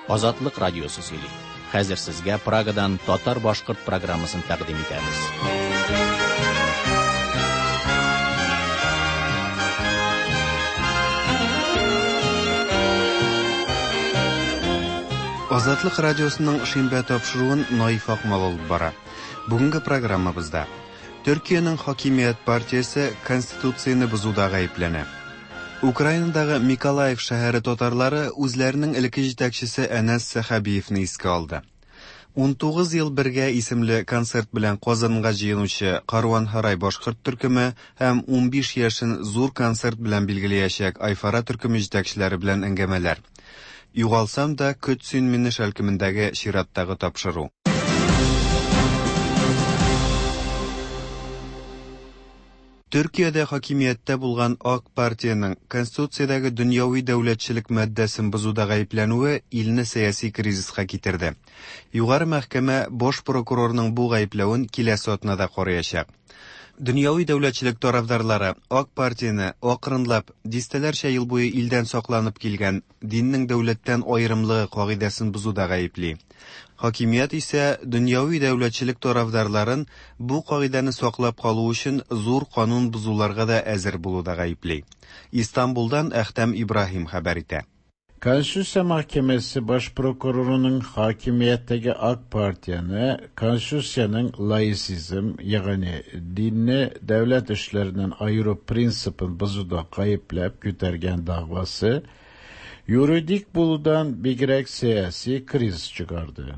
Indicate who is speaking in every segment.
Speaker 1: Azatlık Radyosu сөйли. Хәзер сезгә Прагадан татар-башкорт программасын тәкъдим итәбез.
Speaker 2: Азатлык радиосының шимбә тапшыруын Наиф Акмал алып бара. Бүгенге программабызда Төркиянең хакимият партиясе конституцияны бузуда гаепләнә. Украинадагы Миколаев шәһәре татарлары үзләренең элекке җитәкчесе Әнәс Сәхәбиевне искә алды. 19 ел бергә исемле концерт белән Казанга җыенучы Карван Харай башкорт төркеме һәм 15 яшен зур концерт белән билгеләячәк Айфара төркеме җитәкчеләре белән әңгәмәләр. Югалсам да көтсин мине шәлкемендәге чираттагы тапшыру. Төркиядә хакимияттә булган ак партияның Конституциядәге дөньяви дәүләтчелек маддәсен бузуда гаепләнүе илне сәяси кризиска китерде. Югары мәхкәмә баш прокурорның бу гаепләвен киләсе атнада карыячак. Дөньяви дәүләтчелек тарафдарлары ак партияны акрынлап дистәләрчә ел буе илдән сакланып килгән диннең дәүләттән аерымлыгы кагыйдәсен бузуда гаепли. Хакимият исә дөньяви дәүләтчелек тарафдарларын бу кагыйдәне саклап калу өчен зур канун бузуларга да әзер булуда гаепли. İstanbul'dan Әхтәм Ибрahim хәбәр итә.
Speaker 3: Konstitusiya Mahkemesi Baş Prokurorunun hakimiyetteki AK Partiyanı, Konstitusiyanın laisizm, yani dinni devlet işlerinden ayırıp prinsipin buzuda kayıplap gütergen davası, yuridik buludan bigirek siyasi kriz çıkardı.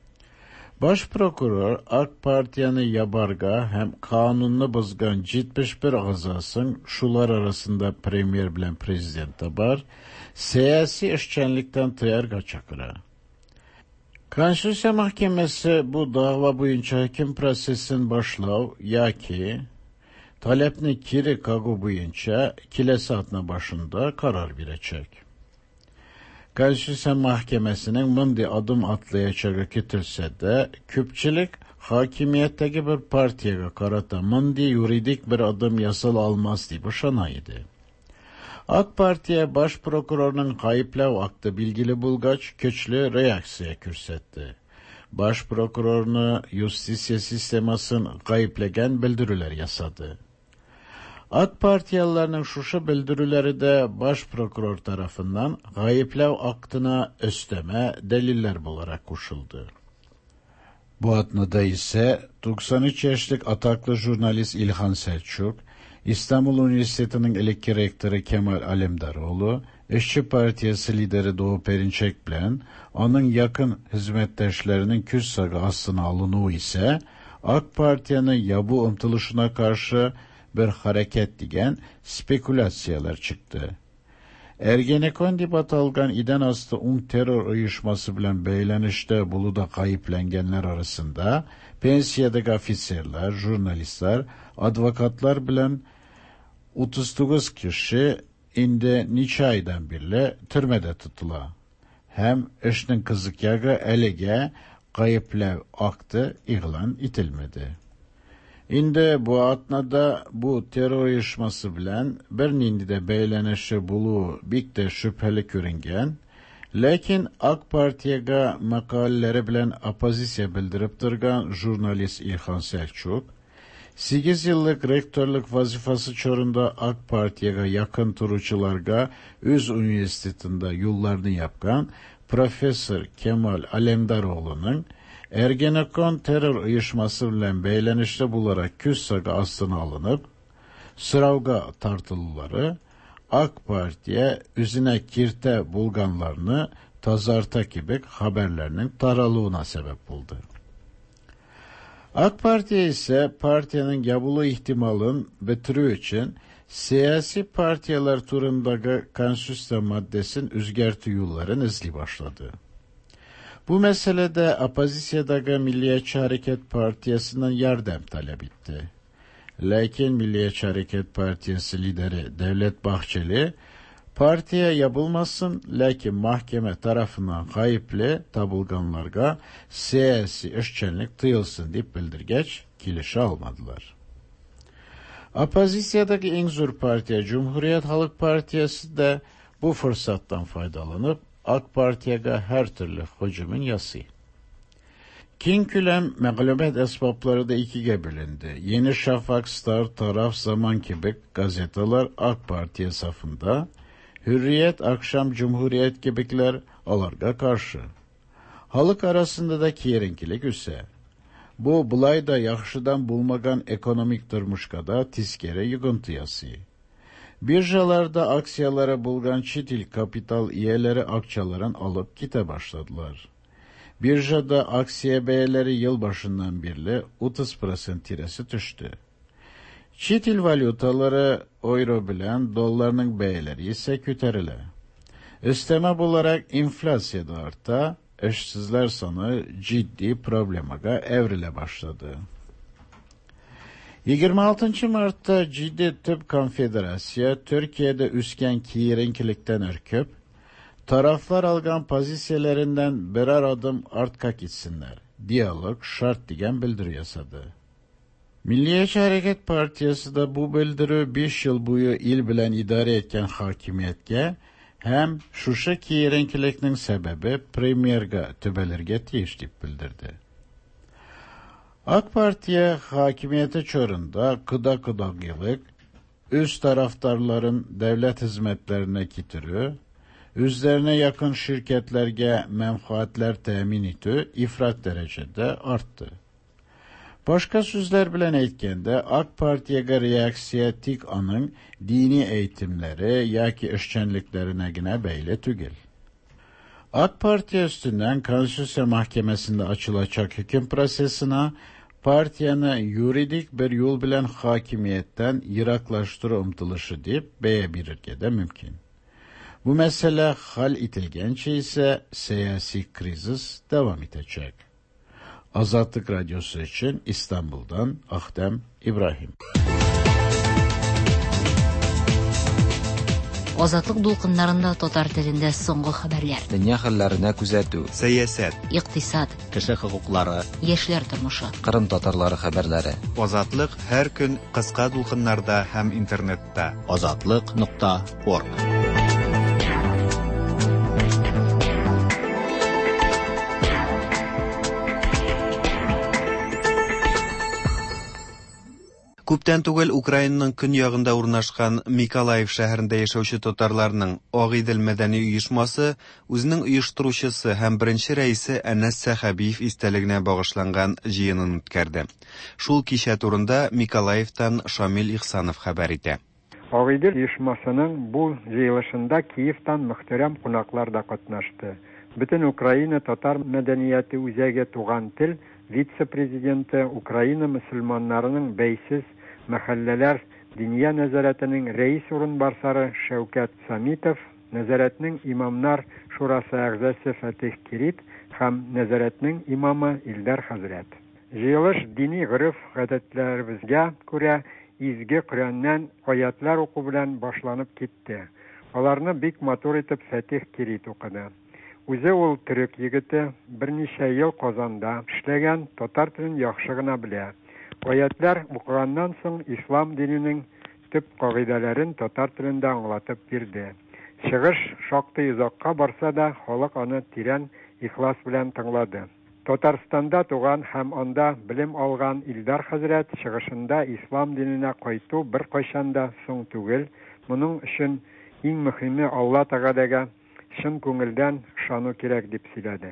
Speaker 3: Baş Prokuror AK Partiyanı yabarga hem kanununu bozgan 71 azasın şular arasında premier bilen prezident var, siyasi işçenlikten tıyarga çakıra. Konstitusiya Mahkemesi bu dava boyunca hakim prosesin başlav ya ki talepni kiri kagu boyunca kile saatine başında karar verecek. Konstitusiya Mahkemesi'nin mındi adım atlayacağı getirse de küpçilik hakimiyetteki bir partiye karata mındi yuridik bir adım yasal almaz diye boşanaydı. AK Parti'ye baş prokurorunun kayıplav aktı bilgili bulgaç köçlü reaksiya kürsetti. Baş prokurorunu Justisiya sistemasın kayıplegen bildiriler yasadı. AK Partiyalılarının şuşa bildirileri de baş prokuror tarafından kayıplav aktına östeme deliller olarak koşuldu. Bu atnada ise 93 yaşlık ataklı jurnalist İlhan Selçuk, İstanbul Üniversitesi'nin elektrik rektörü Kemal Alemdaroğlu, İşçi Partiyası lideri Doğu Perinçek bilen onun yakın hizmetteşlerinin küssağı aslına alınığı ise AK Partiyanın yabu umtuluşuna karşı bir hareket digen spekülasyalar çıktı. Ergenekon debat algan iden astı terör uyuşması bilen beylenişte buluda kayıplengenler arasında pensiyadaki ofisyerler, jurnalistler, advokatlar bilen 39 kişi indi niçe aydan birle türmede tutula. Hem eşinin kızık yağı elege kayıplev aktı ilan itilmedi. İndi bu atnada bu terör uyuşması bilen bir nindi de beylenişi bulu bikte şüpheli körüngen, lakin AK Partiyaga makaleleri bilen opozisiya bildirip durgan jurnalist İlhan Selçuk, 8 yıllık rektörlük vazifası çorunda AK Partiyaga yakın turucularga öz üniversitetinde yollarını yapkan Profesör Kemal Alemdaroğlu'nun Ergenekon terör uyuşması bilen beylenişte bularak küssağı aslına alınıp, sıravga tartılıları AK Parti'ye üzine kirte bulganlarını tazarta gibi haberlerinin taralığına sebep oldu. AK Parti'ye ise partiyanın yabulu ihtimalın bitiriği için siyasi partiyalar turundaki konstitusiya maddesin üzgerti yolların izli başladı. Bu meselede opozisiyadaki Milliyetçi Hareket Partiyası'ndan yardım talep etti. Lakin Milliyetçi Hareket Partiyası lideri Devlet Bahçeli, partiye yapılmasın, lakin mahkeme tarafından kayıplı tabulganlarga siyasi işçenlik tıyılsın deyip bildirgeç, kilişe almadılar. Opozisiyadaki en zor partiye Cumhuriyet Halk Partiyası da bu fırsattan faydalanıp AK Parti'ye her türlü hücumun yası. Kinkülem mağlubiyet esbapları da ikiye bölündü. Yeni Şafak, Star, Taraf, Zaman gibi gazeteler AK Parti'ye safında, Hürriyet, Akşam, Cumhuriyet gibiler alarga karşı. Halk arasında da kiyerinkilik üse. Bu bulayda yaxşıdan bulmagan ekonomik durmuşkada tiskere yıkıntıyası. Birjalarda aksiyalara bulgan çitil kapital üyeleri akçaların alıp gite başladılar. Birjada aksiye beyeleri yılbaşından birle 30% tiresi düştü. Çitil valutaları euro bilen dolarının beyeleri ise küterile. Üsteme olarak inflasya da arta, işsizler sonu ciddi problemaga evrile başladı. 26 Mart'ta Ciddi Tıp Konfederasya Türkiye'de üsken kiyirinkilikten ürküp, taraflar algan pozisyelerinden birer adım artka gitsinler. Diyalog şart diyen bildiri yasadı. Milliyetçi Hareket Partiyası da bu bildiri 5 yıl boyu il bilen idare etken hakimiyetke hem şuşa kiyirinkiliknin sebebi premierga tübelerge tiyiştip bildirdi. AK Parti'ye hakimiyeti çorunda kıdakıdaklık, üst taraftarların devlet hizmetlerine kitiri, üzerine yakın şirketlerge menfaatler temin iti ifrat derecede arttı. Başka sözler bilen etkende AK Parti'ye reaksiya tik anın dini eğitimleri yaki işçenliklerine gine beyle tügül. AK Parti üstünden Konstitüsiya Mahkemesi'nde açılacak hüküm prosesine partiyanı yuridik bir yol bilen hakimiyetten yiraklaştırı umtılışı deyip beye birikede mümkün. Bu mesele hal itilgençe ise siyasi krizis devam edecek. Azatlık Radyosu için İstanbul'dan Ahdem İbrahim.
Speaker 4: Azatlık dulkınlarında totar tilinde soңгы haberler.
Speaker 5: Dünya hallarına күзәтү.
Speaker 2: Сәясәт,
Speaker 4: İktisat,
Speaker 1: Кеше хокуклары,
Speaker 4: яшьләр тормышы.
Speaker 5: Кырым татарлары хәбәрләре.
Speaker 2: Азатлык һәр көн кыска дулкыннарда һәм интернетта.
Speaker 1: Azatlyk.org.
Speaker 2: Күптән түгел Украинаның көньягында урнашкан Миколаев шәһәрендә яшәүче татарларның Агыйдел мәдәни оешмасы үзенең оештыручысы һәм беренче рәисе Әнәс Сәхәбиев истәлегенә багышланган җыенын үткәрде. Шул кичә турында Миколаевтан Шамил Ихсанов хәбәр итә.
Speaker 6: Агыйдел оешмасының бу җыелышында Киевтан мөхтәрәм кунаклар да катнашты. Бөтен Украина татар мәдәнияте үзәге туган тел вице-президенты Украина мөселманнарының бәйсез мәхәлләләр диния нәзарәтенең рәис урынбасары Шәүкәт Самитов, нәзарәтнең имамнар шурасы әгъзасы Фатих Кирит һәм нәзарәтнең имамы Илдар хәзрәт. Җыелыш дини гырыф-гадәтләребезгә күрә изге Коръәннән аятлар уку белән башланып китте. Аларны бик матур итеп Фатих Кирит укыды. Үзе ул төрек егете, берничә ел Казанда эшләгән, татар телен яхшы гына белә. Аятлар укыганнан соң ислам диненең төп кагыйдәләрен татар телендә аңлатып бирде. Чыгыш шактый озакка барса да, халык аны тирән ихлас белән тыңлады. Татарстанда туган һәм анда белем алган Илдар хәзрәт чыгышында ислам диненә кайту беркайчан да соң түгел. Моның өчен иң мөһиме Алла Тәгаләгә чын күңелдән ышану кирәк дип сөйләде.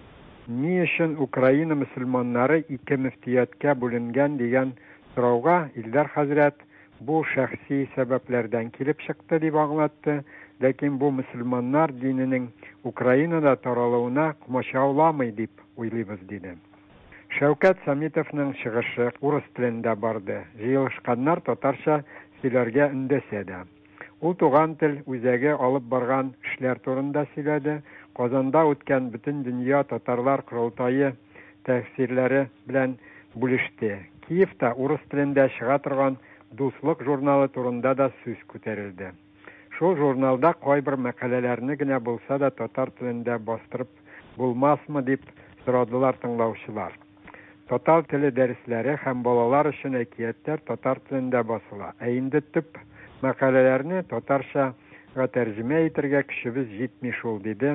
Speaker 6: Ни өчен Украина мөселманнары ике мөфтияткә бүленгән дигән сорауга Илдар хәзрәт бу шәхси сәбәпләрдән килеп чыкты дип аңлатты, ләкин бу мөселманнар диненең Украинада таралуына комачауламый дип уйлыйбыз диде. Шәүкәт Самитовның чыгышы урыс телендә барды. Җыелышканнар татарча сөйләргә өндәсә дә. Ул туган тел үзәге алып барган эшләр турында сөйләде. Казанда үткән бөтен дөнья татарлар курултайы тәфсирләре белән бүлеште. Киевта урыс телендә чыга торган Дуслык журналы турында да сүз күтәрелде. Шул журналда кайбер мәкаләләрне генә булса да татар телендә бастырып булмасмы дип сорадылар тыңлаучылар. Татар теле дәресләре һәм балалар өчен әкиятләр татар телендә басыла. Ә инде төп мәкаләләрне татарчага тәрҗемә итәргә көчебез җитми шул диде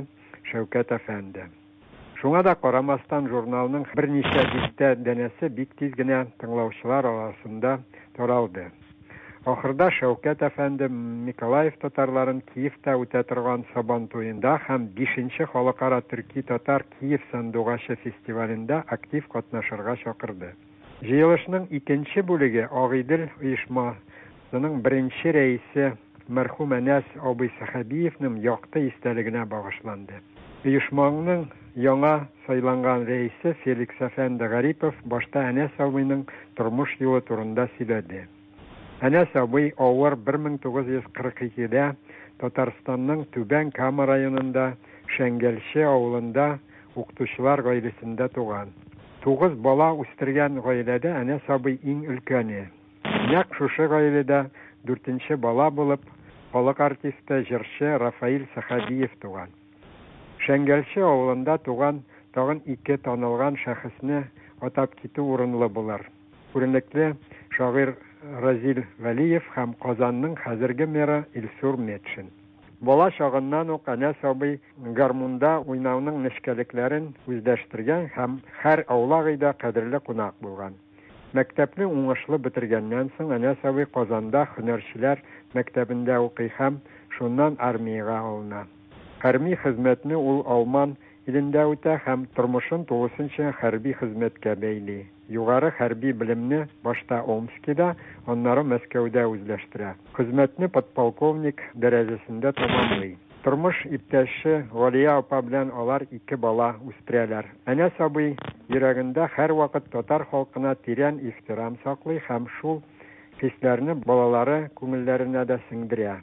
Speaker 6: Шәүкәт әфәнде. Шуңа да карамастан журналның берничә дистә дәнәсе бик тиз генә тыңлаучылар арасында таралды. Ахырда Шәүкәт әфәнде Николаев татарларын Киевта үтә торган Сабан туенда һәм 5нче халыкара төрки-татар Киев сандугачы фестивалендә актив катнашырга чакырды. Җыелышның икенче бүлеге Агыйдел оешмасының беренче рәисе мәрхүм Әнәс абый Сахабиевның якты истәлегенә багышланды. Оешманың яңа сайланган рәисе Феликс әфәнде Гарипов башта Әнәс абыйның тормыш юлы турында сөйләде. Әнәс абый авыр 1942дә Татарстанның Түбән Кама районында Шәңгәлче авылында укытучылар гаиләсендә туган. 9 бала үстергән гаиләдә Әнәс абый иң өлкәне. Нәкъ шушы гаиләдә 4нче бала булып халык артисты җырчы Рафаил Сахабиев туган. Шәңгәлче авылында туган тагын 2 танылган шәхесне атап китү урынлы булыр. Күренекле шагыйрь Разил Вәлиев һәм Казанның хәзерге мэры Илсур Метшин. Бала чагыннан ук Әнәс абый гармунда уйнауның нечкәлекләрен үзләштергән һәм һәр аулагыйда кадерле кунак булган. Мәктәпне уңышлы бетергәннән соң Әнәс абый Казанда һөнәрчеләр мәктәбендә укый һәм шуннан армиягә алына. Хәрби хезмәтне ул Алман илендә үтә һәм тормышын тулысынча хәрби хезмәткә бәйли. Югары хәрби белемне башта Омскида, аннары Мәскәүдә үзләштерә. Хезмәтне подполковник дәрәҗәсендә тәмамлый. Тормыш иптәше Галия апа белән алар 2 бала үстерәләр. Әнәс абый йөрәгендә һәр вакыт татар халкына тирән ихтирам саклый һәм шул хисләрне балалары күңелләренә дә сеңдерә.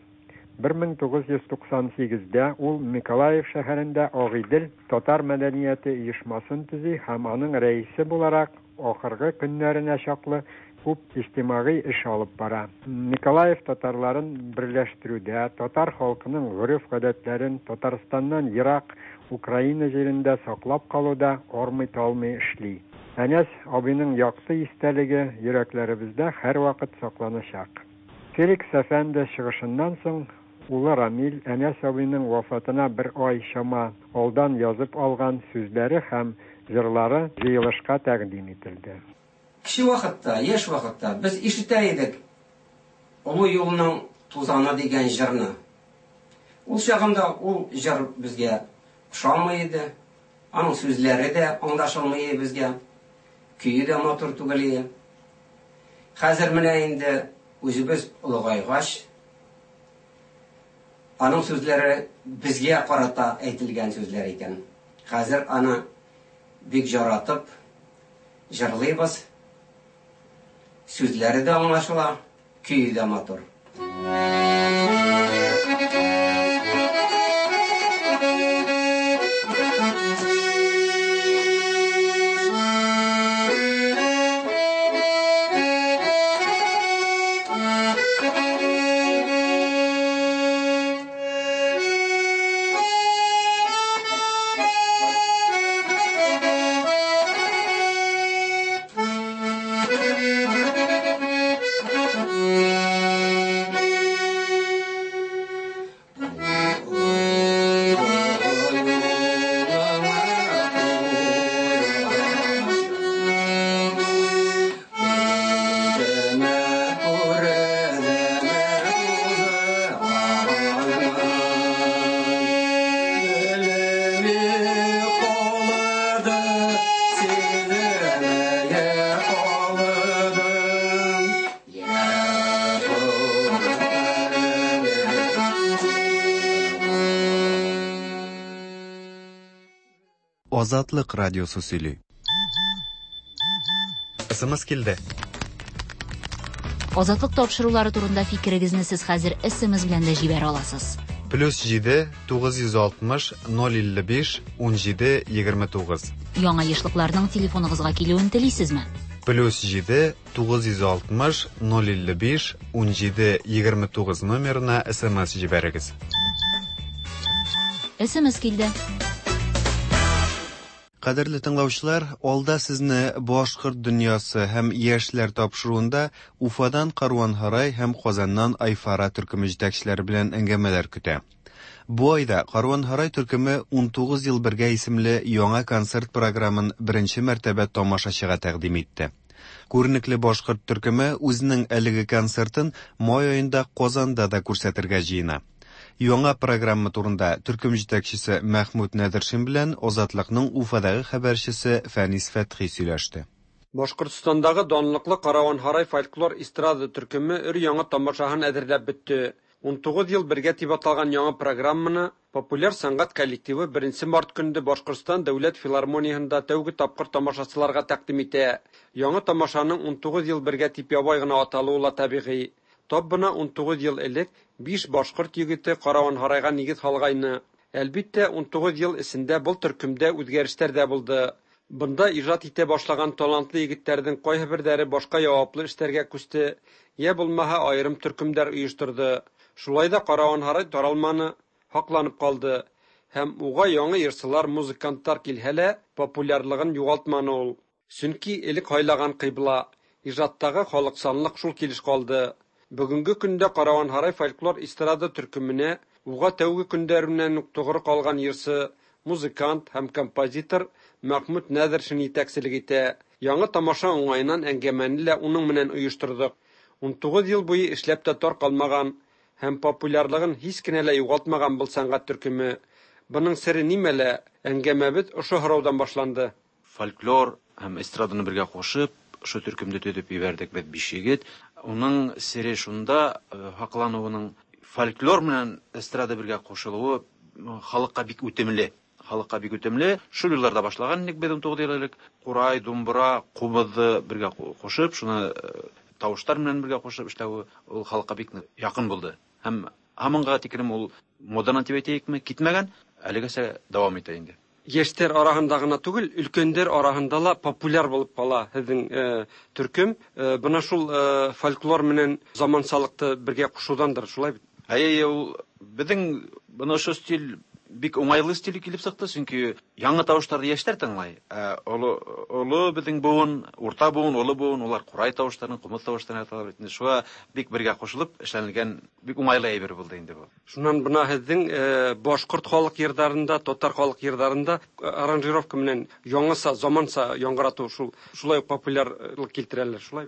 Speaker 6: 1998дә ул Николаев шәһәрендә Агыйдел татар мәдәнияте оешмасын төзи һәм аның рәисе буларак ахыргы көннәренә чаклы күп иҗтимагый эш алып бара. Николаев татарларын берләштерүдә, татар халкының гореф-гадәтләрен Татарстаннан ерак Украина җирендә саклап калуда армый-талмый эшли. Әнәс абыйның якты истәлеге йөрәкләребездә һәр вакыт сакланачак. Феликс әфәнде чыгышыннан соң улы Рамил Әнәс абыйның вафатына 1 ай чама алдан язып алган сүзләре һәм җырлары җыелышка тәкъдим ителде.
Speaker 7: Кеше вакытта, яшь вакытта без ишетә идек Олы юлның тузаны дигән җырны. Ул чагында ул җыр безгә ошамый иде. Аның сүзләре дә аңлашылмый безгә. Көе дә матур түгел иде. Хәзер менә инде үзебез улыгайгач аның сүзләре безгә карата әйтелгән сүзләр икән. Хәзер аны бик яратып җырлыйбыз. Сүзләре дә аңлашыла, көе дә матур.
Speaker 2: Азатлык радиосы сөйли. СМС килде.
Speaker 4: Азатлык тапшырулары турында фикерегезне сез хәзер СМС белән дә җибәрә аласыз.
Speaker 2: +7 960 055 17 29.
Speaker 4: Яңа ешлыкларның телефоныгызга килүен телисезме?
Speaker 2: +7 960 055 17 29 номерына СМС җибәрегез.
Speaker 4: СМС килде.
Speaker 2: Кадерле тыңлаучылар, алда сезне Башкорт дөньясы һәм яшьләр тапшыруында Уфадан Каруан Һарай һәм Казаннан Айфара төркеме җитәкчеләре белән әңгәмәләр көтә. Бу айда Каруан Һарай төркеме 19 ел бергә исемле яңа концерт программын беренче мәртәбә тамашачыга тәкъдим итте. Күренекле Башкорт төркеме үзенең әлеге концертын май аенда Казанда да күрсәтергә җыена. Яңа программа турында төркем җитәкчесе Мәхмүд Нәдершин белән Азатлыкның Уфадагы хәбәрчесе Фәнис Фәтхи сөйләште.
Speaker 8: Башкортстандагы данлыклы Караван Һарай фольклор эстрада төркеме өр-яңа тамашаһын әзерләп бетте. 19 ел бергә дип аталган яңа программаны популяр сәнгать коллективы 1 март көнне Башкортстан дәүләт филармониясында тәүге тапкыр тамашачыларга тәкъдим итә. Яңа тамашаның 19 ел бергә дип ябай гына аталуы ла табигый. Тап бына 19 ел элек 5 башкорт егете Караван Һарайга нигез салгайны. Әлбиттә, 19 ел эсендә бу төркемдә үзгәрешләр дә булды. Бында иҗат итә башлаган талантлы егетләрнең кайһы бирләре башка яваплы эшләргә күсте, я булмаһа аерым төркемдәр оештырды. Шулай да Караван Һарай таралманы, хакланып калды. Һәм уга яңа йырчылар, музыкантлар килһәлә, популярлыгын югалтманы ул. Чөнки элек хайлаган кыйбла, иҗаттагы халыксанлык шул килеш калды. Бүгенге көндә Караван Һарай фольклор эстрада төркеменә уга тәүге көндәреннән үк тугры калган йырчы, музыкант һәм композитор Мәхмүд Нәдершин итәкчелек итә. Яңа тамаша уңайыннан әңгәмәне лә уның менән оештырдык. 19 ел буе эшләп тә тар калмаган һәм популярлыгын һич кенә лә югалтмаган бу сәнгать төркеме. Буның сире нимәлә? Әңгәмәбез ошо һораудан башланды.
Speaker 9: Фольклор һәм эстраданы бергә кушып, ошо төркемдә төзеп ибәрдек бит 5 егет. Уның сире шунда, хаклануының фольклор менән эстрада бергә кушылуы халыкка бик үтемле. Шул елларда башлаган ник бит 19 ел элек курай, думбра, кубызды бергә кушып, шуны тавыштар белән бергә кушып эшләү ул халыкка бик якын булды. Һәм һаманга тикрем ул модern дип әйтәйекме, китмәгән, әлегәсә дәвам итә инде.
Speaker 8: Яшьтәр арасында гына түгел, өлкәннәр арасында ла популяр булып кала һезнең төркем. Буна шул фольклор менән замансалыкты бергә кушудандыр, шулай бит.
Speaker 9: Ул безнең буны шул стиль бик уңайлы стиль килеп сыкты, чөнки яңа тавышларны яшьтәр тыңлай. Олы безнең буын, урта буын, олы буын, улар курай тавышларын, кумыс тавышларын аталар бит. Шуга бик бергә кушылып эшләнгән бик уңайлы әйбер булды инде бу.
Speaker 8: Шуннан буна һезнең башкорт халык йырдарында, татар халык йырдарында аранжировка менән яңаса, заманса яңгырату шулай популярлык килтерәләр, шулай.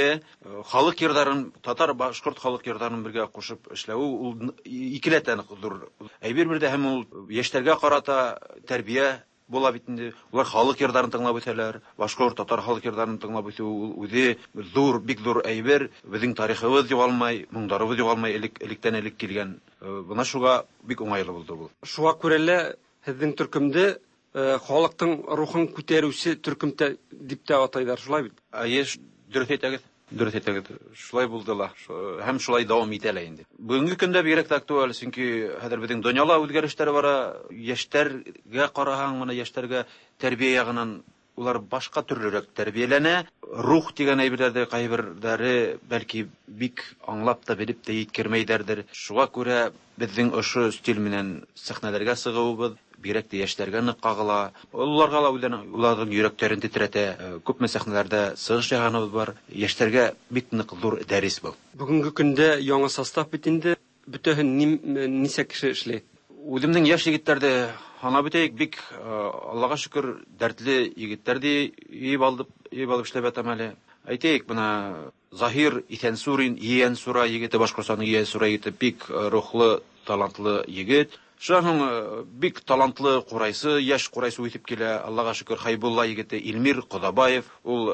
Speaker 9: Халык йырдарын, татар башкорт халык йырдарын бергә кушып эшләү ул икеләтән зур әйбер бирде һәм ул яшьтәргә карата тәрбия була бит инде. Улар халык йырдарын тыңлап үтәләр, башкорт татар халык йырдарын тыңлап үтү үзе зур, бик зур әйбер. Безнең тарихыбыз югалмай, моңдарыбыз югалмай, электән элек килгән. Буна шуга бик уңайлы булды бу.
Speaker 8: Шуга күрәле һезнең төркемдә халыктың рухын күтәрүче төркем дип тә атайлар, шулай бит.
Speaker 9: Дөрес әйтәгез, шулай булды ла. Һәм шулай дәвам итәләр инде. Бүгенге көндә бигрәк тә актуаль, чөнки хәзер безнең дөньяда үзгәрешләр бара. Яшьтәргә караһаң, моны яшьтәргә тәрбия ягыннан улар башка төрлерәк тәрбияләнә. Рух дигән әйберләрдә кайберләре бәлки бик аңлап та белеп тә yetkермәйдер. Шуга күрә безнең ошо стиль менән сәхнәләргә сыгуыбыз бигрәк тә яшьләргә нык кагыла. Уларга ла уларның йөрәкләрен титретә. Күпме сәхнәләрдә сыгыш яганыбыз бар. Яшьләргә бик нык зур дәрис бу.
Speaker 8: Бүгенге көндә яңа состав бит инде. Бүтән нисә кеше эшли?
Speaker 9: Үземнең яшь егетләрдә ана битәйек бик Аллага шөкер дәртле егетләрдә иеп алып эшләп ятам әле. Әйтәйек, буна Захир Исәнсурин, Иәнсура егете, Башкортстанның Иәнсура егете бик рухлы, талантлы егет. Шуның бик талантлы курайсы, яшь курайсы үтеп килә. Аллага шөкер, Хайбулла егете, Илмир Кодабаев, ул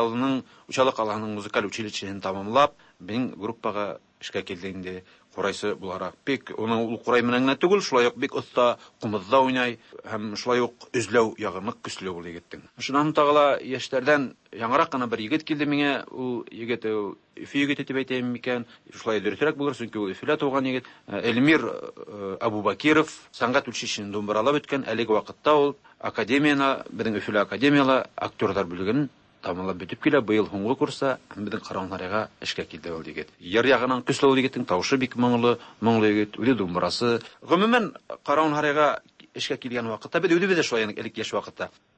Speaker 9: Учалык Аллаһның музыкаль училищесын тамамлап, безнең группага эшкә килде инде. Курайсы буларак бик, ул курай менән генә түгел, шулай ук бик оста кумызда уйнай һәм шулай ук үзләү ягымы көчле ул егеттең. Шуннан тагыла яшьләрдән яңарак кына бер егет килде миңа. Ул егет Өфе егете дип әйтәм микән? Шулай дөресрәк булыр, чөнки ул Өфедә туган егет. Эльмир Абубакиров сәнгать училищесын думбыралап үткән. Әлеге вакытта ул академияны, безнең Өфелә академияла актердар бүлеген тамамлап бетеп килә. Быел һуңгы курста безнең Караван Һарайга эшкә килде ул егет. Яр ягыннан көчле ул егетнең тавышы бик моңлы егет, үзе думбырасы. Гомумән Караван Һарайга эшкә килгән вакытта без үзебез дә шулай элек яшь вакытта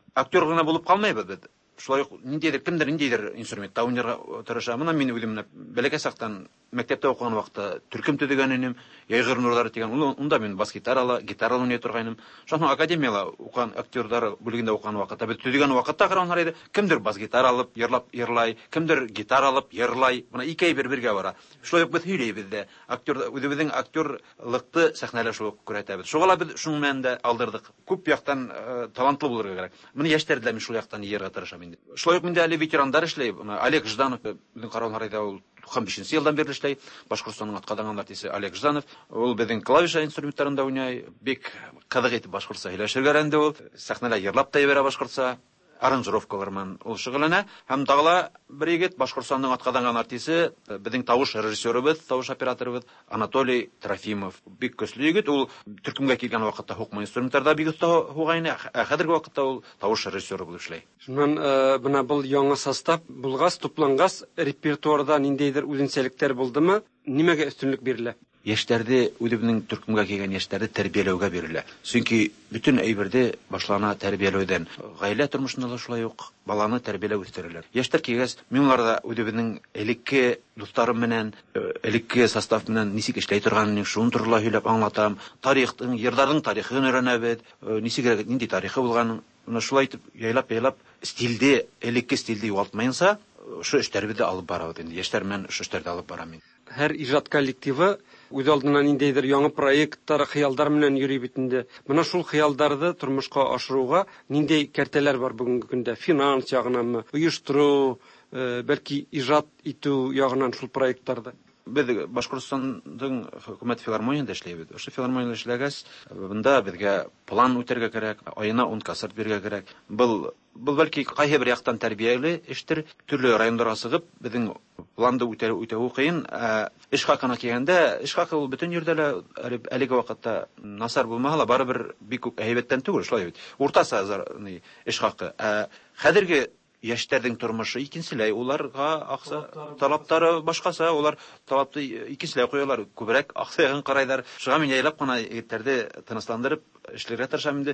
Speaker 9: актер гына булып калмайбыз бит. Шулай ук ниндейдер инструментта уйнарга тырыша. Мына мин үзем бәләкәй сактан мәктәптә укыган вакытта төркем төзегәнем, Яйгыр нурлары дигән, унда мин гитара уйный торгайным. Шуның академиялар укыган актерлар бүлегендә укыган вакытта, бит төзегән вакытта караннар иде. Кемдер бас-гитара алып, йырлай, кемдер гитара алып, йырлай. Буны икәй бер-бергә бара. Шулай ук без һөйләйбез дә. Үзебезнең актерлыкты сәхнәләр шул күрәтәбез. Шугала без шуның мәндә алдырдык. Күп яктан талантлы булырга кирәк. Моны яшьтәрдә мин шул яктан йырга тырышам инде. Шулай ук миндә әле ветерандар эшләй. Олег Жданов безнең карауларда ул 15 елдан бeri эшләй. Башкортстанның аткадан артисты Олег Жданов. Ул безнең клавиша инструментарында уйный. Бик кызык итеп башкортса сөйләшергә рәнде ул. Сәхнәдә йырлап та ебәрә башкортса. Аранжировкалармен ул шөгыльләнә. Һәм тагыла бер егет Башкортстанның аткадан артисты, безнең тавыш режиссерыбыз, тавыш операторыбыз Анатолий Трофимов. Бик көчле егет. Ул төркемгә килгән вакытта хукман инструментарда бик оста хугайны. Хәзерге вакытта ул тавыш режиссеры булып эшләй.
Speaker 8: Шуннан бына бу яңа состав булгас, туплангас, репертуарда ниндейдер үзенчәлектәр булдымы? Нимәгә өстенлек бирелә?
Speaker 9: Яшьтәрдә үзебезнең төркемгә килгән яшьтәрне тәрбияләүгә бирелә. Чөнки бүтән әйбердә башлана тәрбияләүдән. Гаилә тормышында да шулай ук баланы тәрбияләү үстерәләр. Яшьтәр килгәч, минларда үзебезнең элекке дусларым менән, элекке состав менән ничек эшләй торганын шуны турында һөйләп аңлатам. Тарихтың, йырдардың тарихын өйрәнәбез, нинди тарихы булганын. Шулай итеп яйлап стилдә, элекке стилдә югалтмаенса, шу эшләрбезне алып барабыз инде. Яшьтәр менән шу эшләрдә алып барам мин.
Speaker 8: Һәр иҗат коллективы үз алдына ниндейдер яңа проекттар, хыялдар белән йөри бит инде. Менә шул хыялларны тормышка ашыруга ниндей кәртәләр бар бүгенге көндә? Финанс ягынанмы, оештыру, бәлки иҗат итү ягынан шул проекттарда?
Speaker 9: Без Башкортстанның хөкүмәт филармониясында эшләйбез. Ошо филармониядә эшләгәч, монда безгә план үтәргә кирәк, аена 10 концерт бирергә кирәк. Был бәлки кайһы бер яктан тәрбияле эштер, төрле районнарга сыгып, безнең планды үтәү кыен. Эш хакына килгәндә, эш хакы ул бөтен җирдә әлеге вакытта насар булмаган, барыбер бик күп әйбәттән түгел, шулай бит. Уртасы эш хакы. Хәзерге яшьтәрнең тормышы икенчеләй, уларга акча талаптары башкаса, улар талапты икенчеләй куялар, күбрәк акчага карайлар. Шуңа мин яйлап кына егетләрне тынычландырып эшләргә тырышам инде.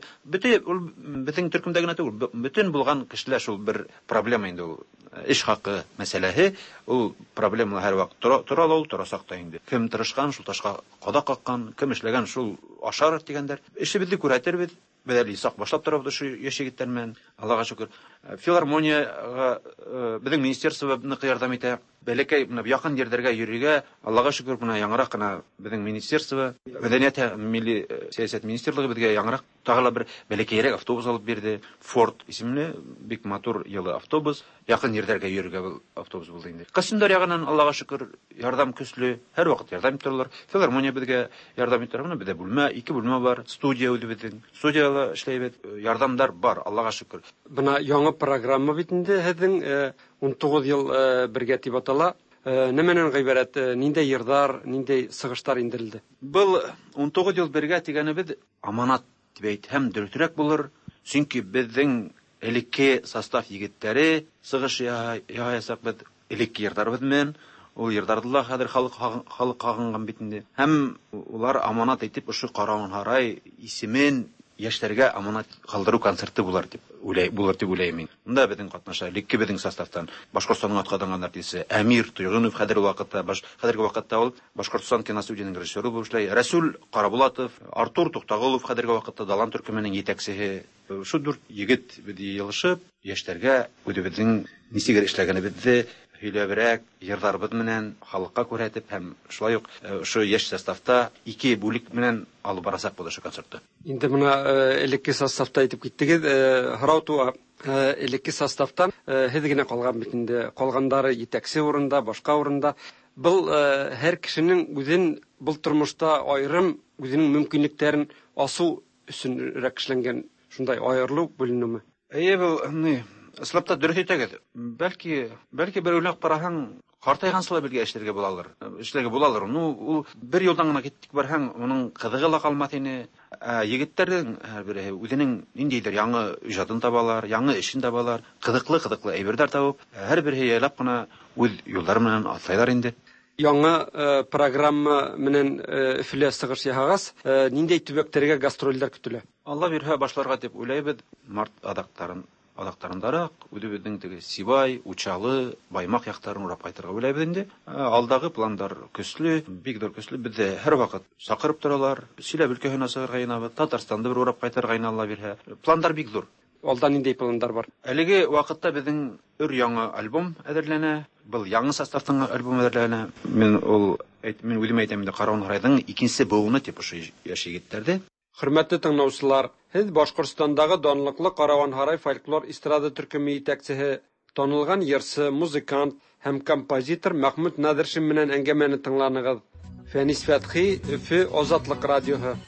Speaker 9: Бөтен төркемдә генә түгел, бөтен булган кешеләр шул бер проблема инде ул. Эш хакы мәсьәләһе, ул проблема һәр вакыт торасак та инде. Кем тырышкан, шул ташка кадак каккан, кем эшләгән, шул ашар дигәннәр. Эшебезне күрәтербез. Бәдәли сак башлап торабыз шу яшьгиттәр менән. Аллага шөкер. Филармония безнең министерствоны ярдәм итә. Бәләкәй менә якын җирләргә йөрергә, Аллага шөкер, менә яңарак кына безнең министерство, мәдәният һәм милли сәясәт министрлыгы безгә яңарак тагыла бер бәләкәйрәк автобус алып бирде. Ford исемле бик матур йылы автобус. Якын җирләргә йөрергә бу автобус булды инде. Касымдар ягыннан Аллага шөкер, ярдәм көчле, һәр вакыт ярдәм итәләр. Филармония безгә ярдәм итә. Менә бездә бүлмә, 2 бүлмә бар, студия үзебезнең. Студияда эшләйбез, ярдәмдар бар, Аллага шөкер.
Speaker 8: Бuna яңа программа бит инде һезнең 19 ел бергә дип атала. Неменнән гыйбарәт, ниндәй йырдар, ниндәй сыгыштар индерелде?
Speaker 9: Бу 19 ел бергә дигәнебез аманат дип әйтәм, дөресрәк булыр. Чөнки безнең элекке состав егетләре сыгыш ясап бит элекке йырдарбыз мен. Ул йырдарлар хәзер халык кагынган бит инде. Һәм улар аманат итеп ошо Караган Харай исемен яшьләргә аманат калдыру концерты булыр дип уйлыйм. Монда безнең катнаша, элекке безнең составтан Башкортстанның аткадан артисты Әмир Туйгынов хәзерге вакытта ул Башкортстан киностудиясының режиссеры булып эшләй. Рәсүл Карабулатов, Артур Туктагылов хәзерге вакытта Далан төркеменең җитәкчесе. Шу дүрт егет йылышып, яшьләргә үзебезнең ничек эшләгәнебезне һөйләбрәк, йырдарбыз менән халыкка күрәтеп һәм шулай ук шу яшь составта 2 бүлек менән алып барасак булды шу концертты.
Speaker 8: Инде моны элекке составта әйтеп киттегез, Хараутуа элекке составтан һез генә калган бит инде, калгандары җитәкче урында, башка урында. Бу һәр кешенең үзен бу тормышта айрым үзенең мөмкинлекләрен асу өченрәк эшләнгән шундай аерылу бүленеме?
Speaker 9: Бу Слапта дөрес әйтәгез. Бәлки берәүләр караһаң, картайгансылар бергә эшләргә булалар. Ул бер елдан гына киттек барһаң, уның кызыгы ла калмас иде. Егетләрнең һәр бере үзенең ниндидер яңа иҗатын табалар, яңа эшен табалар, кызыклы әйберләр табып, һәр бере яйлап кына үз юллары менән атлайлар инде.
Speaker 8: Яңа программа менен эфле сыгыш яһагыз, ниндәй төбәктәргә гастрольләр көтелә?
Speaker 9: Алла бирһә башларга дип уйлайбыз. Март адактарындарак үдебезнең теге Сибай, Учалы, Баймак яктарын урап кайтырга уйлайбыз инде. Алдагы пландар көсле, бик зур көсле. Бездә һәр вакыт чакырып торалар. Сөйләп өлкәһенә сыгырга янабыз. Татарстанда бер урап кайтырга Алла бирһә. Пландар бик зур.
Speaker 8: Алда ниндәй планнар бар?
Speaker 9: Әлеге вакытта безнең яңа альбом әзерләнә. Был яңа составтың альбом әзерләнә. Мен үзем әйтәм инде, Караван Һарайның икенче буыны тип яшь егетләрдә.
Speaker 8: Хөрмәтле тыңлаучылар, һез Башкортстандагы данлыклы Караван Һарай фольклор эстрада төркеме җитәкчесе, танылган йырчы, музыкант һәм композитор Мәхмүд Надиршин менән әңгәмәне тыңланыгыз. Фәнис Фәтхи, Өфе, Азатлык радиоһы.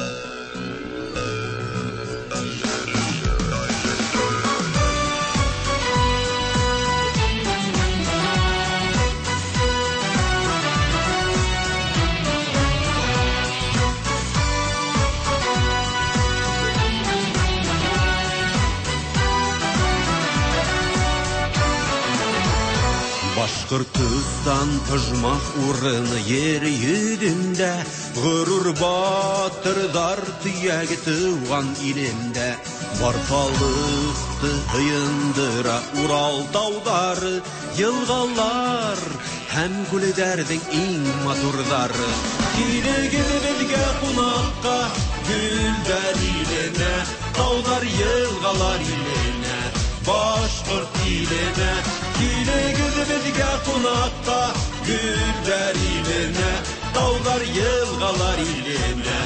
Speaker 10: Башкортстан пыжмак урыны ер йөзендә, гырур батырдар төяге туган илендә. Барфалыкты ыендыра Урал таудары, елгалар һәм күлләрнең иң матурлары. Килегез безгә кунакка, гүлдәр иленә, таулар елгалар иленә, башкорт иленә. Килегез безгә кунакка, гүлдәр иленә, таулар елгалар иленә,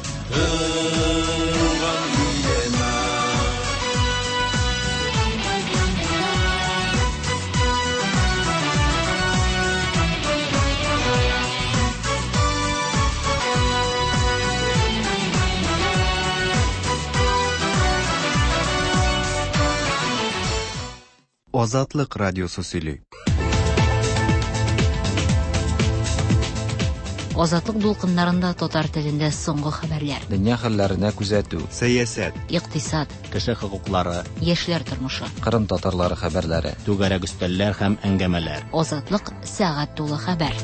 Speaker 10: туган иленә.
Speaker 2: Азатлык радиосы сөйли.
Speaker 4: Азатлык дулкыннарында татар телендә соңгы хәбәрләр.
Speaker 5: Дөнья хәлләренә күзәтү,
Speaker 2: Сәясәт,
Speaker 4: Иктисад,
Speaker 1: Кеше хокуклары,
Speaker 4: яшьләр тормышы.
Speaker 5: Кырым татарлары хәбәрләре.
Speaker 1: түгәрәк өстәлләр һәм әңгәмәләр.
Speaker 4: Азатлык сәгать тулы хәбәр.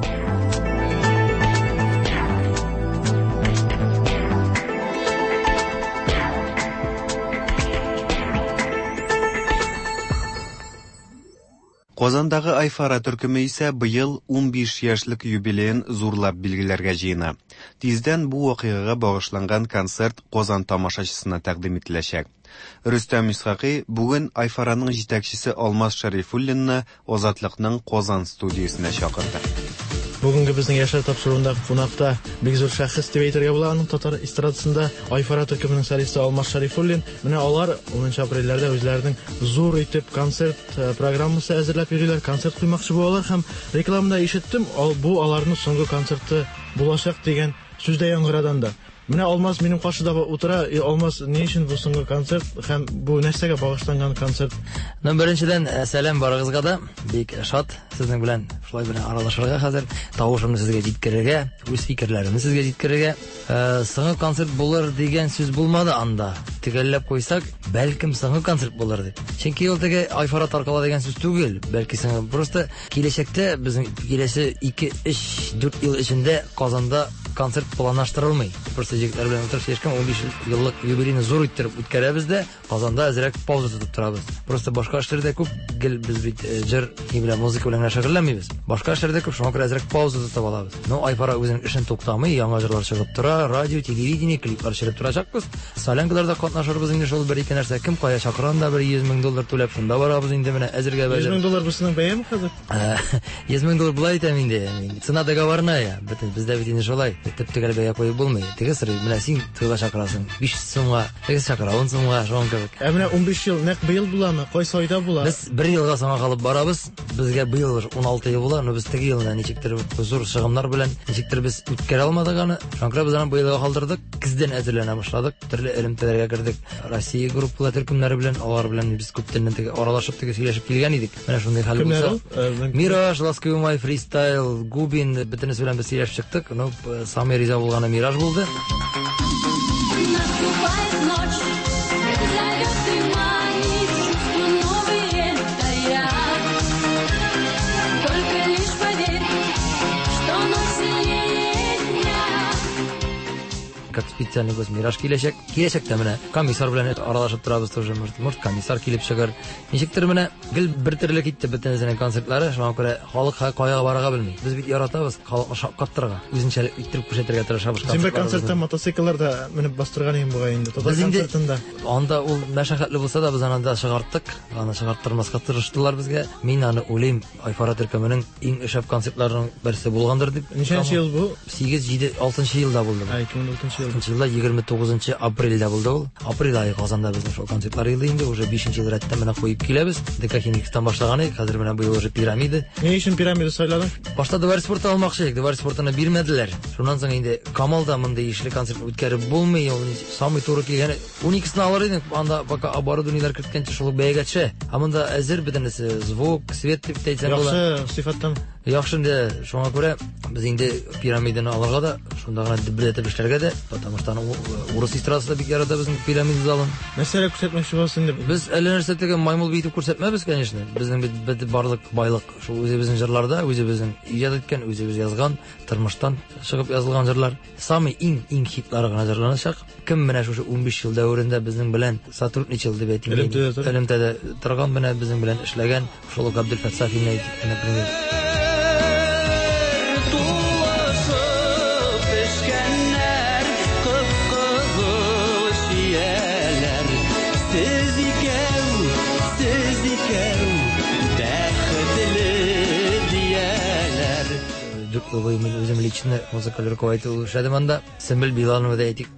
Speaker 2: Казандагы Айфара төркеме исә быел 15 яшьлек юбилеен зурлап билгеләргә җыена. Тиздән бу вакыйгага багышланган концерт Казан тамашачысына тәкъдим ителәчәк. Рөстәм Исхакый бүген Айфараның җитәкчесе Алмаз Шәрифуллинны Азатлыкның Казан студиясенә чакырды.
Speaker 11: Бүгенге безнең яшьләр тапшыруында кунакта бик зур шәхес дип әйтергә була, аның татар эстрадасында Айфара төркеменең солисты Алмаз Шәрифуллин. Менә алар 10 апрельдә үзләренең зур итеп концерт программасы әзерләп йөриләр, концерт куймакчы булалар һәм рекламада ишеттем, бу аларның соңгы концерты булачак дигән сүздә яңгырадан да. Менә Алмаз минем каршыда утыра. Алмаз, ни өчен бу соңгы концерт һәм бу нәрсәгә багышланган концерт?
Speaker 12: Беренчедән, сәлам барыгызга да. Бик шат сезнең белән шулай белән аралашырга хәзер, тавышымны сезгә җиткерергә, үз фикерләремне сезгә җиткерергә. Соңгы концерт булыр дигән сүз булмады анда. Төгәлләп куйсак, бәлкем соңгы концерт булыр дип. Чөнки ул теге Айфара таркала дигән сүз түгел. Бәлки соңгы, просто киләчәктә безнең киләсе 2-3-4 ел эчендә Казанда концерт планлаштырылмый. Просто җегетләр белән утырып сөйләшкән 15 еллык юбилейны зур иттереп үткәрәбез дә, Казанда әзрәк пауза тотып торабыз. Просто башка эшләрдә күп гел без бит җыр белән музыка белән шөгыльләнмибез. Башка эшләрдә күп, шуңа күрә әзрәк пауза тотып алабыз. Айфара үзенең эшен туктамый, яңа җырлар чыгып тора, радио, телевидение, клиплар чыгып торачакбыз. Салянкаларда катнашырбыз инде, шул бер-ике нәрсә, кем кая чакырган да $100,000 түләп шунда барабыз инде менә әзергә бәҗә.
Speaker 11: $100,000 бусының бәяме хәзер?
Speaker 12: $100,000 булай итәм инде. Цена договорная. Бездә бит инде шулай. Тегәл бәя куеп булмый. Теге сырый, менә син туйга чакырасың. 500 сумга, теге чакыра 10 сумга, шуңа кебек.
Speaker 11: Менә 15 ел нәкъ быел буламы? Кайсы айда була?
Speaker 12: Без 1 елга соңга калып барабыз. Безгә быел 16 ел була, но без теге елда ничектер зур чыгымнар белән ничектер без үткәрә алмадык аны. Шуңа без аны быелга калдырдык. Киздән әзерләнә башладык. Төрле элемтәләргә кердек. Россия группалары төркемнәре белән, алар белән biz күптән теге аралашып теге сөйләшеп килгән идек. Менә шундый хәл булса. Мираж, Ласковый май, фристайл, Губин, бөтенесе белән без сөйләшеп чыктык. Ну, самый риза булганы Мираж булды. как специальный Мираж киләчәк. Киләчәктә менә комиссар белән аралашып торабыз тоже. Может комиссар килеп чыгар. Ничектер менә гел бер төрле китте бөтенесенең концертлары. Шуңа күрә халык кая барырга белми. Без бит яратабыз халыкка шаккаттырга. Үзенчәлек иттереп күрсәтергә тырышабыз.
Speaker 11: Син бер концертта мотоциклларда менеп бастырган идең буга инде. Татар концертында.
Speaker 12: Анда ул мәшәкатьле булса да без анда чыгарттык. Аны чыгарттырмаска тырыштылар безгә. Мин аны уйлыйм, Айфара төркеменең иң шәп концертларының берсе булгандыр дип.
Speaker 11: Ничәнче ел бу?
Speaker 12: 8-7-6 елда булды.
Speaker 11: 2006
Speaker 12: елда 29 апрельдә булды ул. Апрель айы Казанда безнең шул концертлар елда инде уже 5 ел рәттә менә куеп киләбез. Декахиникстан башлаган идек, хәзер менә быел уже пирамида.
Speaker 11: Ни өчен пирамида сайладың?
Speaker 12: Башта Дворец спорта алмакчы идек, Дворец спортына бирмәделәр. Шуннан соң инде Камалда мондай ишле концерт үткәреп булмый, ул самый туры килгән. 12-сен алыр идек, анда пока оборудованиелар керткәнче шул бәягә төшә. Анда әзер бөтенесе звук, свет дип әйтсәң була.
Speaker 11: Яхшы сыйфаттан.
Speaker 12: Яхшы инде, шуңа күрә без инде пирамиданы алырга да, шунда гына диплетеп эшләргә дә, потому что урыс эстрадасында бик ярата безнең пирамида залын.
Speaker 11: Нәрсә күрсәтмәкче буласың дип.
Speaker 12: Без әле нәрсәгә маймыл битеп күрсәтмәбез, конечно. Безнең бит барлык байлык шул үзебезнең җырларда, үзебезнең иҗат иткән, үзебез язган, тормыштан чыгып язылган җырлар. Самый иң хитлары гына җырланачак. Кем менә шушы 15 ел дәврендә безнең белән сотрудничал дип әйтим. Элемтәдә торган менә безнең белән эшләгән, шул Габделфәтсафин әйтик, например. Мен үзем лично музыкаль руководитель эшләдем анда. Сэмбел Биланова да әйтик.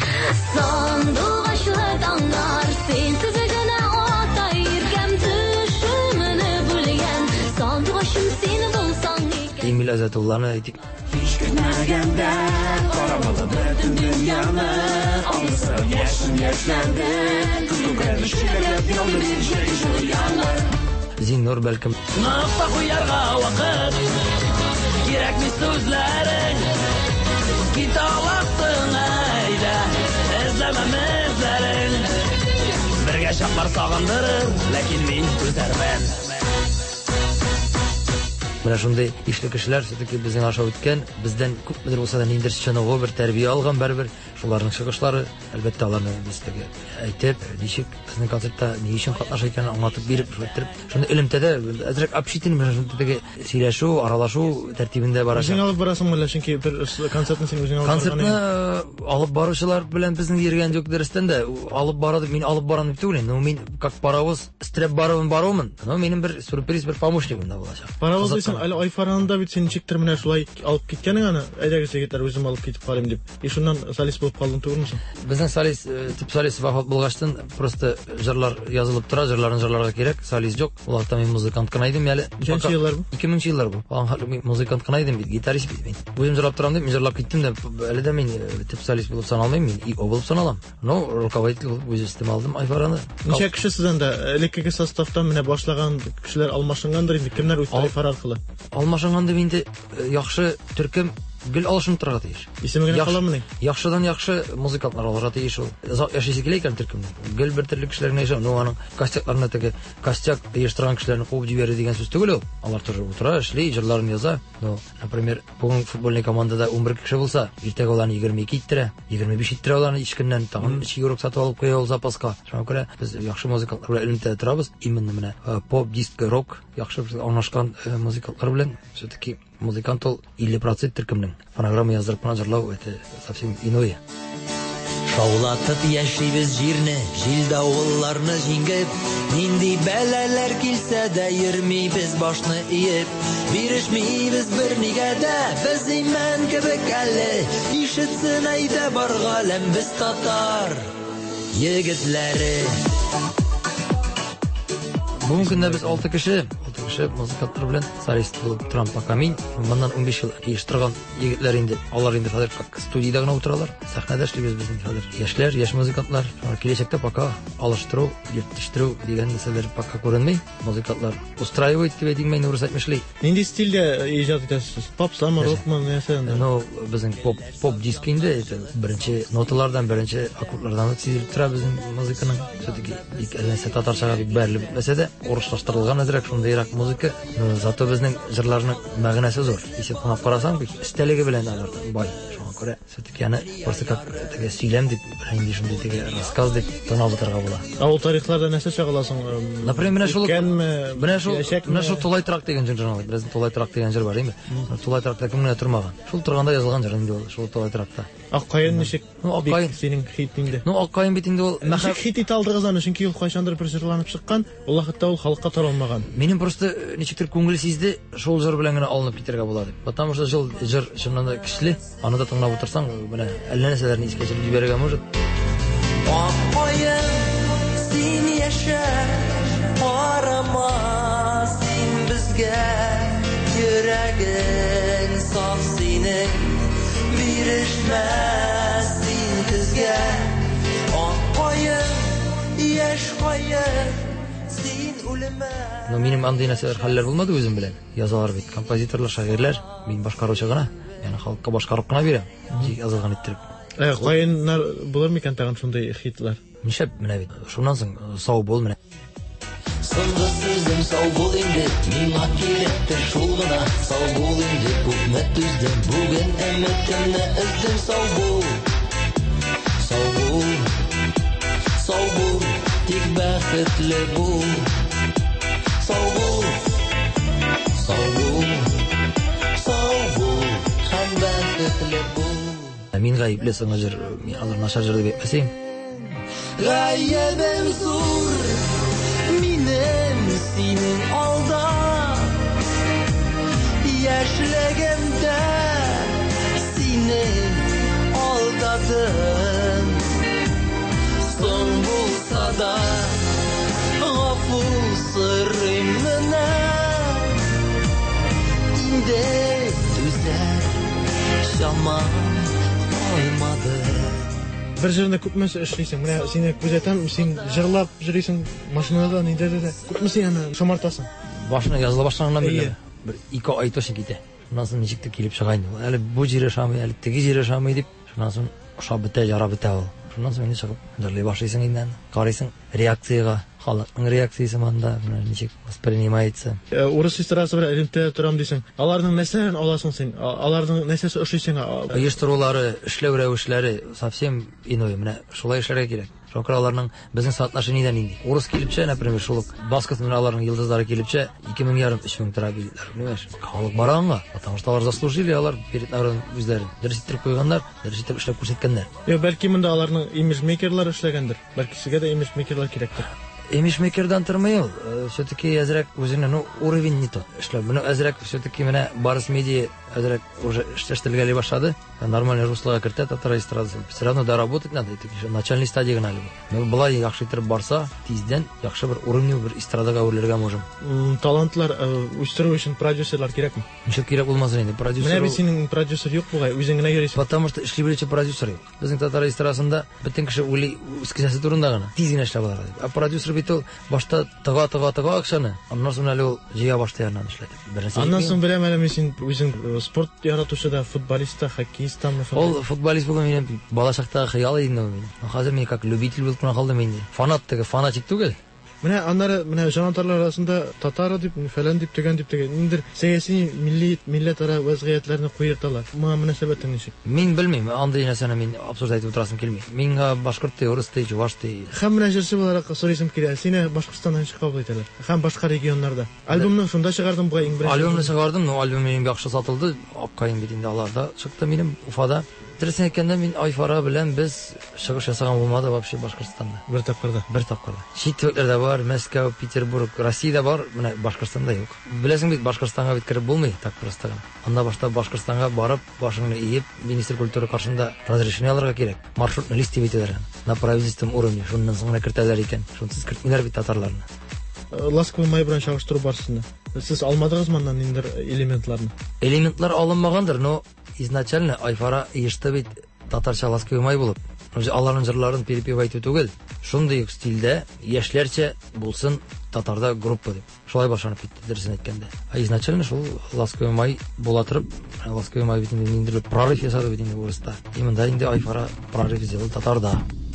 Speaker 13: Сандугачлыданнар сенсез генә ата иркәм төшүмне бүлгән. Сандугашым син булсаң икән.
Speaker 12: Эмил Азатулланы әйтик.
Speaker 10: Hiç gitmegende karamalı berdin dünyamı. Alırsa yaşlandı. Kızım kardeşlerle yolda bir şey şu yanlar.
Speaker 12: Zinnur бәлкем.
Speaker 10: Sınıfta kuyarga vakit. Gerekli sözlerin git ağlattın ayda izlememizlerin birge şaplar sağındırır lakin min gözermen.
Speaker 12: Менә шундый ишле кешеләр все-таки безнең аша үткән, бездән күпмедер булса да ниндер чыныгы бер тәрбия алган барыбер. Шуларның чыгышлары, әлбәттә, аларны безгә әйтеп, ничек безнең концертта ни өчен катнаша икәнен аңлатып биреп, шундый элемтәдә әзрәк общительный менә шундый сөйләшү, аралашу тәртибендә барачак.
Speaker 11: Үзең алып барасың әллә чөнки бер концертны син үзең алып барасың.
Speaker 12: Концертны алып баручылар белән безнең йөргән юк дәрестән дә алып барады, мин алып барам дип түгел. Ну мин как паровоз стреп барумен. Ну минем бер сюрприз, бер помощник монда булачак.
Speaker 11: Паровоз дисәң, әле Айфаранда бит син ничектер менә шулай алып киткәнең аны, әйдәгез егетләр үзем алып китеп карыйм дип. И шуннан солист булып калдың түгелме?
Speaker 12: Безнең солист, тип солист вафат булгачтан просто җырлар язылып тора, җырларын җырларга кирәк, солист юк. Уларда мин музыкант кына идем әле.
Speaker 11: Ничә еллар бу?
Speaker 12: 2000 еллар бу. Мин музыкант кына идем, гитарист бит мин. Үзем җырлап торам дип, мин җырлап киттем дә, әле дә мин тип солист булып саналмыйм, мин и булып саналам. Ну, руководитель булып үз истем алдым Айфараны.
Speaker 11: Ничә кеше сездән дә элеккеге составтан менә башлаган кешеләр алмашынгандыр инде. Кемнәр үтте Айфар аркылы?
Speaker 12: Алмашынган дип инде яхшы төркем гел алышынып торырга тиеш.
Speaker 11: Исемегә каламыни?
Speaker 12: Яхшыдан яхшы музыкантлар алырга тиеш ул. Яшисе килә икән төркемдә. Гел бер төрле кешеләрне яшәү, ну аның костякларына теге костяк оештырган кешеләрне куып җибәрде дигән сүз түгел ул. Алар тоже утыра, эшли, җырларын яза. Ну, например, бүген футбольный командада 11 кеше булса, иртәгә аларны 22 иттерә, 25 иттерә аларны ич көннән тагын 2 юрок сатып алып куя ул запаска. Шуңа күрә без яхшы музыкантлар белән элемтә торабыз. Именно менә поп, диск, рок яхшы аңлашкан музыкантлар белән все-таки музыкант ул 50% төркемнең. Фонограмма яздырып кына җырлау это совсем иное.
Speaker 14: Шаулатып яшибез җирне, җил давылларны җиңгеп, нинди бәлаләр килсә дә йөрмибез башны иеп, бирешмибез бернигә дә, без иман кебек әле, ишетсен әйдә бар галәм без татар егетләре.
Speaker 12: Бүген көндә без 6 кеше музыкантлар белән солист булып торам пока мин. Моннан 15 ел оештырган егетләр инде. Алар инде хәзер как студиядә гына утыралар. Сәхнәдә эшлибез безнең хәзер. Яшьләр, яшь музыкантлар. Киләчәктә пока алыштыру, җитештерү дигән нәрсәләр пока күренми. Музыкантлар устраивает дип әйтим мин урыс әйтмешли.
Speaker 11: Нинди стильдә иҗат итәсез? Попсамы, рокмы, нәрсәдән?
Speaker 12: Ну, безнең поп диск инде, это беренче ноталардан, беренче аккордлардан сизелеп тора безнең музыканың. Все-таки бик әлбәттә татарчага бик бәрелеп бетмәсә дә, урыслаштырылган әзрәк шундыйрак музыка. Зато безнең җырларның мәгънәсе зур. Исеп кына карасаң бик истәлеге белән алар бай. көрә. Все-таки аны просто как теге сөйләм дип, инде шундый теге рассказ дип тоналытырга була.
Speaker 11: Ул тарихларда нәрсә чыгаласың?
Speaker 12: Например, менә шул Тулай трак дигән журнал, без Тулай трак дигән җыр бар, диме? Тулай тракта кемгә тормаган. Шул торганда язылган җыр инде ул, шул Тулай тракта.
Speaker 11: Аккаен ничек? Аккаен синең хитиңдә.
Speaker 12: Аккаен бит инде ул
Speaker 11: ничек хит ит алдыгыз аны, чөнки ул кайчандыр бер җырланып чыккан, ул вакытта ул халыкка таралмаган.
Speaker 12: Минем просто ничектер күңел сизде, шул җыр белән генә алынып китәргә була дип. Потому что җыр чыннан да көчле, аны да тыңлап утырсаң, менә әллә нәрсәләрне искә төшереп җибәрергә может.
Speaker 14: Аккаен син яшә, карама син безгә, йөрәгең саф синең, бирешмә син көзгә. Аккаен яшь каен син үлемә.
Speaker 12: Но минем андый нәрсәләр хәлләр булмады үзем белән. Язалар бит, композиторлар, шагыйрьләр, мин башкаручы гына, яны халыкка башкарып кына бирәм, язылган иттереп.
Speaker 11: Кайыннар булыр микән тагын шундый хитлар?
Speaker 12: Нишәп менә бит. Шуннан соң сау бул менә.
Speaker 14: Соңгы сүзем сау бул инде, миңа кирәктер шул гына. Сау бул инде, үмет үздем, бүген өметемне өздем. Сау бул, сау бул, сау бул, тик бәхетле бул. Сау бул, сау бул, сау бул, һәм бәхетле бул.
Speaker 12: Мин гаепле соңгы җыр, мин алар начар җыр дип әйтмәсәм.
Speaker 14: Гаебем зур, минем синең алда. Яшьлегемдә сине алдадым. Соң булса да гафу сорыйм менә. Инде түзәр шамам olmadı.
Speaker 11: Bir җырны күпме эшлисең? Менә сине күзәтәм, син җырлап җырлыйсың машинада, нидә дә. Күпме син аны шомартасың?
Speaker 12: Башына языла башлаганнан бирле бер 2 ай точно китә. Шуннан соң ничектер килеп чыга инде. Әле бу җыра шамый, әле теге җыра шамый дип, шуннан соң ошап бетә, ярап бетә ул. Шуннан соң инде чыгып җырлый башлыйсың инде. Карыйсың реакцияга, халыкның реакциясе монда ничек воспринимается.
Speaker 11: Урыс эстрадасы белән элемтә торам дисең. Аларның нәрсәләрен аласың син? Аларның нәрсәсе ошыйсың?
Speaker 12: Оештырулары, эшләү рәвешләре совсем иной. Менә шулай эшләргә кирәк. Шокраларның безнең соотношениедән инде. Урыс килепчә, например, шул Басков менә аларның йолдызлары килепчә 2500-3000 тора билләр. Беләш, халык баранга, потому что алар заслужили, алар перед народом үзләрен дөрес итеп куйганнар, дөрес итеп эшләп күрсәткәннәр.
Speaker 11: Бәлки монда аларның имиджмейкерлар эшләгәндер. Бәлки сезгә дә имиджмейкерлар кирәктер.
Speaker 12: Имиджмейкердан тормый ул. Все-таки әзрәк үзенең уровень не тот. Эшләп, моны әзрәк все-таки менә Барыс медиа әзрәк уже эшләштергәли башлады. Нормальный руслага кертә татар эстрадасы. Все равно да работать надо, это еще начальный стадия гына әле. Но былай яхшы итеп барса, тиздән яхшы бер уровень бер эстрадага үрләргә можем.
Speaker 11: Талантлар үстерү өчен продюсерлар кирәкме?
Speaker 12: Ничек кирәк булмасын инде, продюсер.
Speaker 11: Менә бит синең продюсер юк бугай, үзең генә йөрисең.
Speaker 12: Потому что эшли белүче продюсер юк. Безнең татар эстрадасында бөтен кеше уйлый үз кесәсе турында гына. Тиз генә эшләп алар. А продюсер бит ул башта тыга акчаны, аннан соң әле ул җыя башлый аннан эшләтеп.
Speaker 11: Аннан соң беләм әле син үзең спорт яратучы да, футболист та, хоккеист та.
Speaker 12: Ул футболист булган минем бала чакта хыял иде инде. Хәзер мин как любитель булып кына калдым инде. Фанатик түгел.
Speaker 11: Менә аннары менә җанатарлар арасында татар дип, фәлән дип төгән дип төгән. Индер сәяси милләт ара вазгыятьләрне куерталар. Моңа мөнәсәбәтең ничек?
Speaker 12: Мин белмим, андый нәрсәне мин абсурд әйтеп утырасым килми. Миңа башкорт ти, урыс ти, чуваш ти.
Speaker 11: Һәм менә җырчы буларак сорыйсым килә. Сине Башкортстаннан ничек кабул итәләр? Һәм башка регионнарда. Альбомны шунда чыгардым буга иң беренче.
Speaker 12: Альбомны чыгардым, но альбом минем яхшы сатылды. Аккаен бит инде аларда чыкты минем Уфада. Дөресен әйткәндә мин Айфара белән без чыгыш ясаган булмады вообще Башкортстанда.
Speaker 11: Бер тапкырда.
Speaker 12: Чит төбәкләрдә бар, Мәскәү, Петербург, Россиядә бар, менә Башкортстанда юк. Беләсең бит, Башкортстанга бит кирип булмый, так просто. Анда башта Башкортстанга барып, башыңны иеп, министр культура каршында разрешение алырга кирәк. Маршрутны лист дип әйтәләр. На правительственном уровне, шуннан соң гына кертәләр икән. Шунсыз кертмиләр бит татарларны.
Speaker 11: Ласковый май белән чагыштыру барысында. Сез алмадыгыз моннан индер элементларны?
Speaker 12: Элементлар алынмагандыр, но изначально Айфара ешты бит татарча Ласковый май булып. Аларның җырларын перепевать итү түгел. Шундый ук стильдә яшьләрчә булсын татарда группа дип. Шулай башланып китте дөресен әйткәндә. Изначально шул Ласковый май була торып, Ласковый май бит инде прорыв ясады бит инде урыста. Именно инде Айфара прорыв сделал татарда.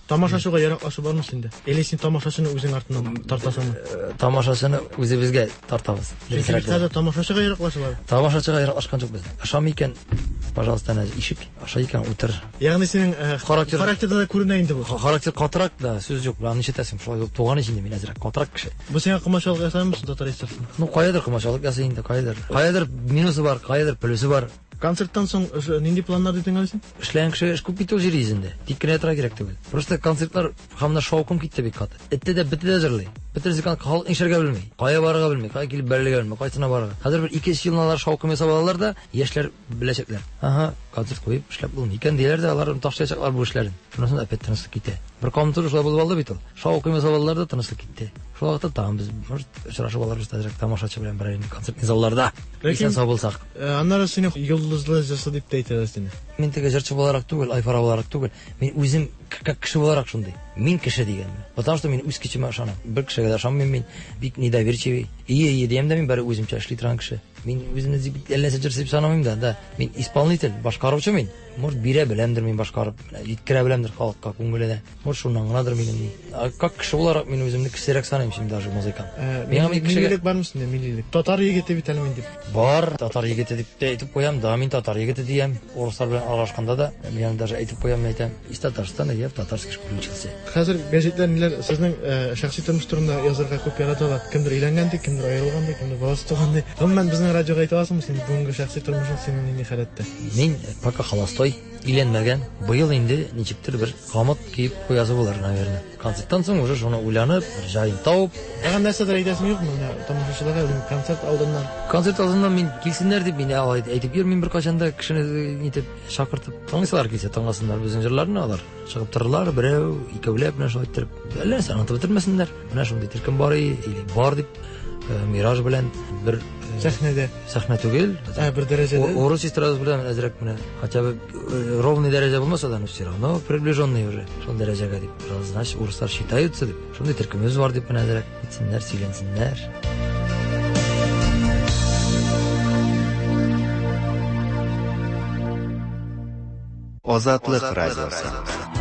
Speaker 11: Тамашашуга яраклашы бармы синде? Или син тамашачыны үзең артыннан тартасыңмы?
Speaker 12: Тамашачыны үзебезгә тартабыз.
Speaker 11: Хәзер тамашачыга яраклашы бар.
Speaker 12: Тамашачыга яраклашкан юк без. Ашам икән, пожалуйста, ишек, аша икән утыр.
Speaker 11: Ягъни синең характерда да күренә инде бу.
Speaker 12: Характер катырак да, сүз юк. Белән ничетәсең, шулай ук туган ичендә мин әзрәк катырак кеше.
Speaker 11: Бу сиңа комачалык ясамыйсың татар эстерсең?
Speaker 12: Ну, каядыр комачалык ясый инде, каядыр. Каядыр минусы бар, каядыр плюсы бар.
Speaker 11: Концерттан соң нинди планнар дидең әле?
Speaker 12: Эшләгән кеше эш күп бит ул җиризендә. Тик кенә тора кирәк түгел. Просто концертлар һәмдә шаукым китте бик каты. Этте дә бетте дә җырлый. Бетерсә халык ишәргә белми. Кая барырга белми, кая килеп бәрелергә белми, кайсына барырга. Хәзер бер 2 елналар шаукым ясап алалар да, яшьләр беләчәкләр. Ага, концерт куеп эшләп булмый икән диләр дә, алар ташлаячаклар бу эшләрен. Шунысы опять тынычлык китә. Бер комтур шулай булып алды бит ул. Шаукым ясап алалар да тынычлык китте. Шул вакытта тагын без очрашып алабыз да, тамашачы белән бер концерт залларда. Исән сау булсак.
Speaker 11: Аннары сине йолдызлы җырчы дип әйтәләр сине.
Speaker 12: Мин теге җырчы буларак түгел, Айфара буларак түгел. Мин үзем кеше буларак шундый. Мин кеше дигән. Потому что мин үз кичемә ышанам. Бер кешегә дә ышанмыйм мин. Бик недоверчивый. Ие дигән дә мин бер үземчә эшли торган кеше. Мин үземне бик әлләсе җырчы дип санамыйм да. Мин исполнитель, башкаручы мин. Может, бирә беләмдер мин башкарып, җиткерә беләмдер халыкка күңелендә. Может, шуннан гынадыр минем. Как кеше буларак мин үземне кешерәк саныйм син даже музыкант.
Speaker 11: Мин кешелек бармы синдә, миллилек? Татар егете бит әле мин дип.
Speaker 12: Бар, татар егете дип әйтеп куям да, мин татар егете диям. Урыслар белән аралашканда да, мин даже әйтеп куям, әйтәм. Из Татарстана я в татарский школе учился.
Speaker 11: Хәзер гәҗитләр ниләр сезнең шәхси тормыш турында язарга күп яраталар. Кемдер өйләнгән ди, кемдер аерылган ди, кемдер баласы туган ди. Гомумән безнең радиога әйтә аласыңмы син бүгенге шәхси тормышың синең нинди халәттә?
Speaker 12: Мин пока холостой, өйләнмәгән. Быел инде ничектер бер камыт киеп куязы булыр, наверное. Концерттан соң уже шуны уйланып, җаен тауып,
Speaker 11: ягъни нәрсәдер әйтәсең юкмы? Тамашачыларга концерт алдыннан.
Speaker 12: Концерт алдыннан мин килсеннәр дип мин әйтеп йөрмим бер качанда кешене нитеп шакыртып. Таңсылар килсә таңласыннар безнең җырларны алар. Чыгып торырлар, берәү, икәүләп менә шулай итеп. Әллә санатып бетермәсеннәр. Менә шундый төркем бар или бар дип Мираж белән бер сәхнә түгел,
Speaker 11: бер дәрәҗәдә.
Speaker 12: Урыс эстрадасы белән әзрәк менә, хотя бы ровный дәрәҗә булмаса да, но все равно приближенный уже. Шул дәрәҗәгә дип. Значит, урыслар считаются дип. Шундый төркемебез бар дип менә әзрәк әйтсеннәр, сөйләнсеннәр.
Speaker 2: Азатлык радиосы.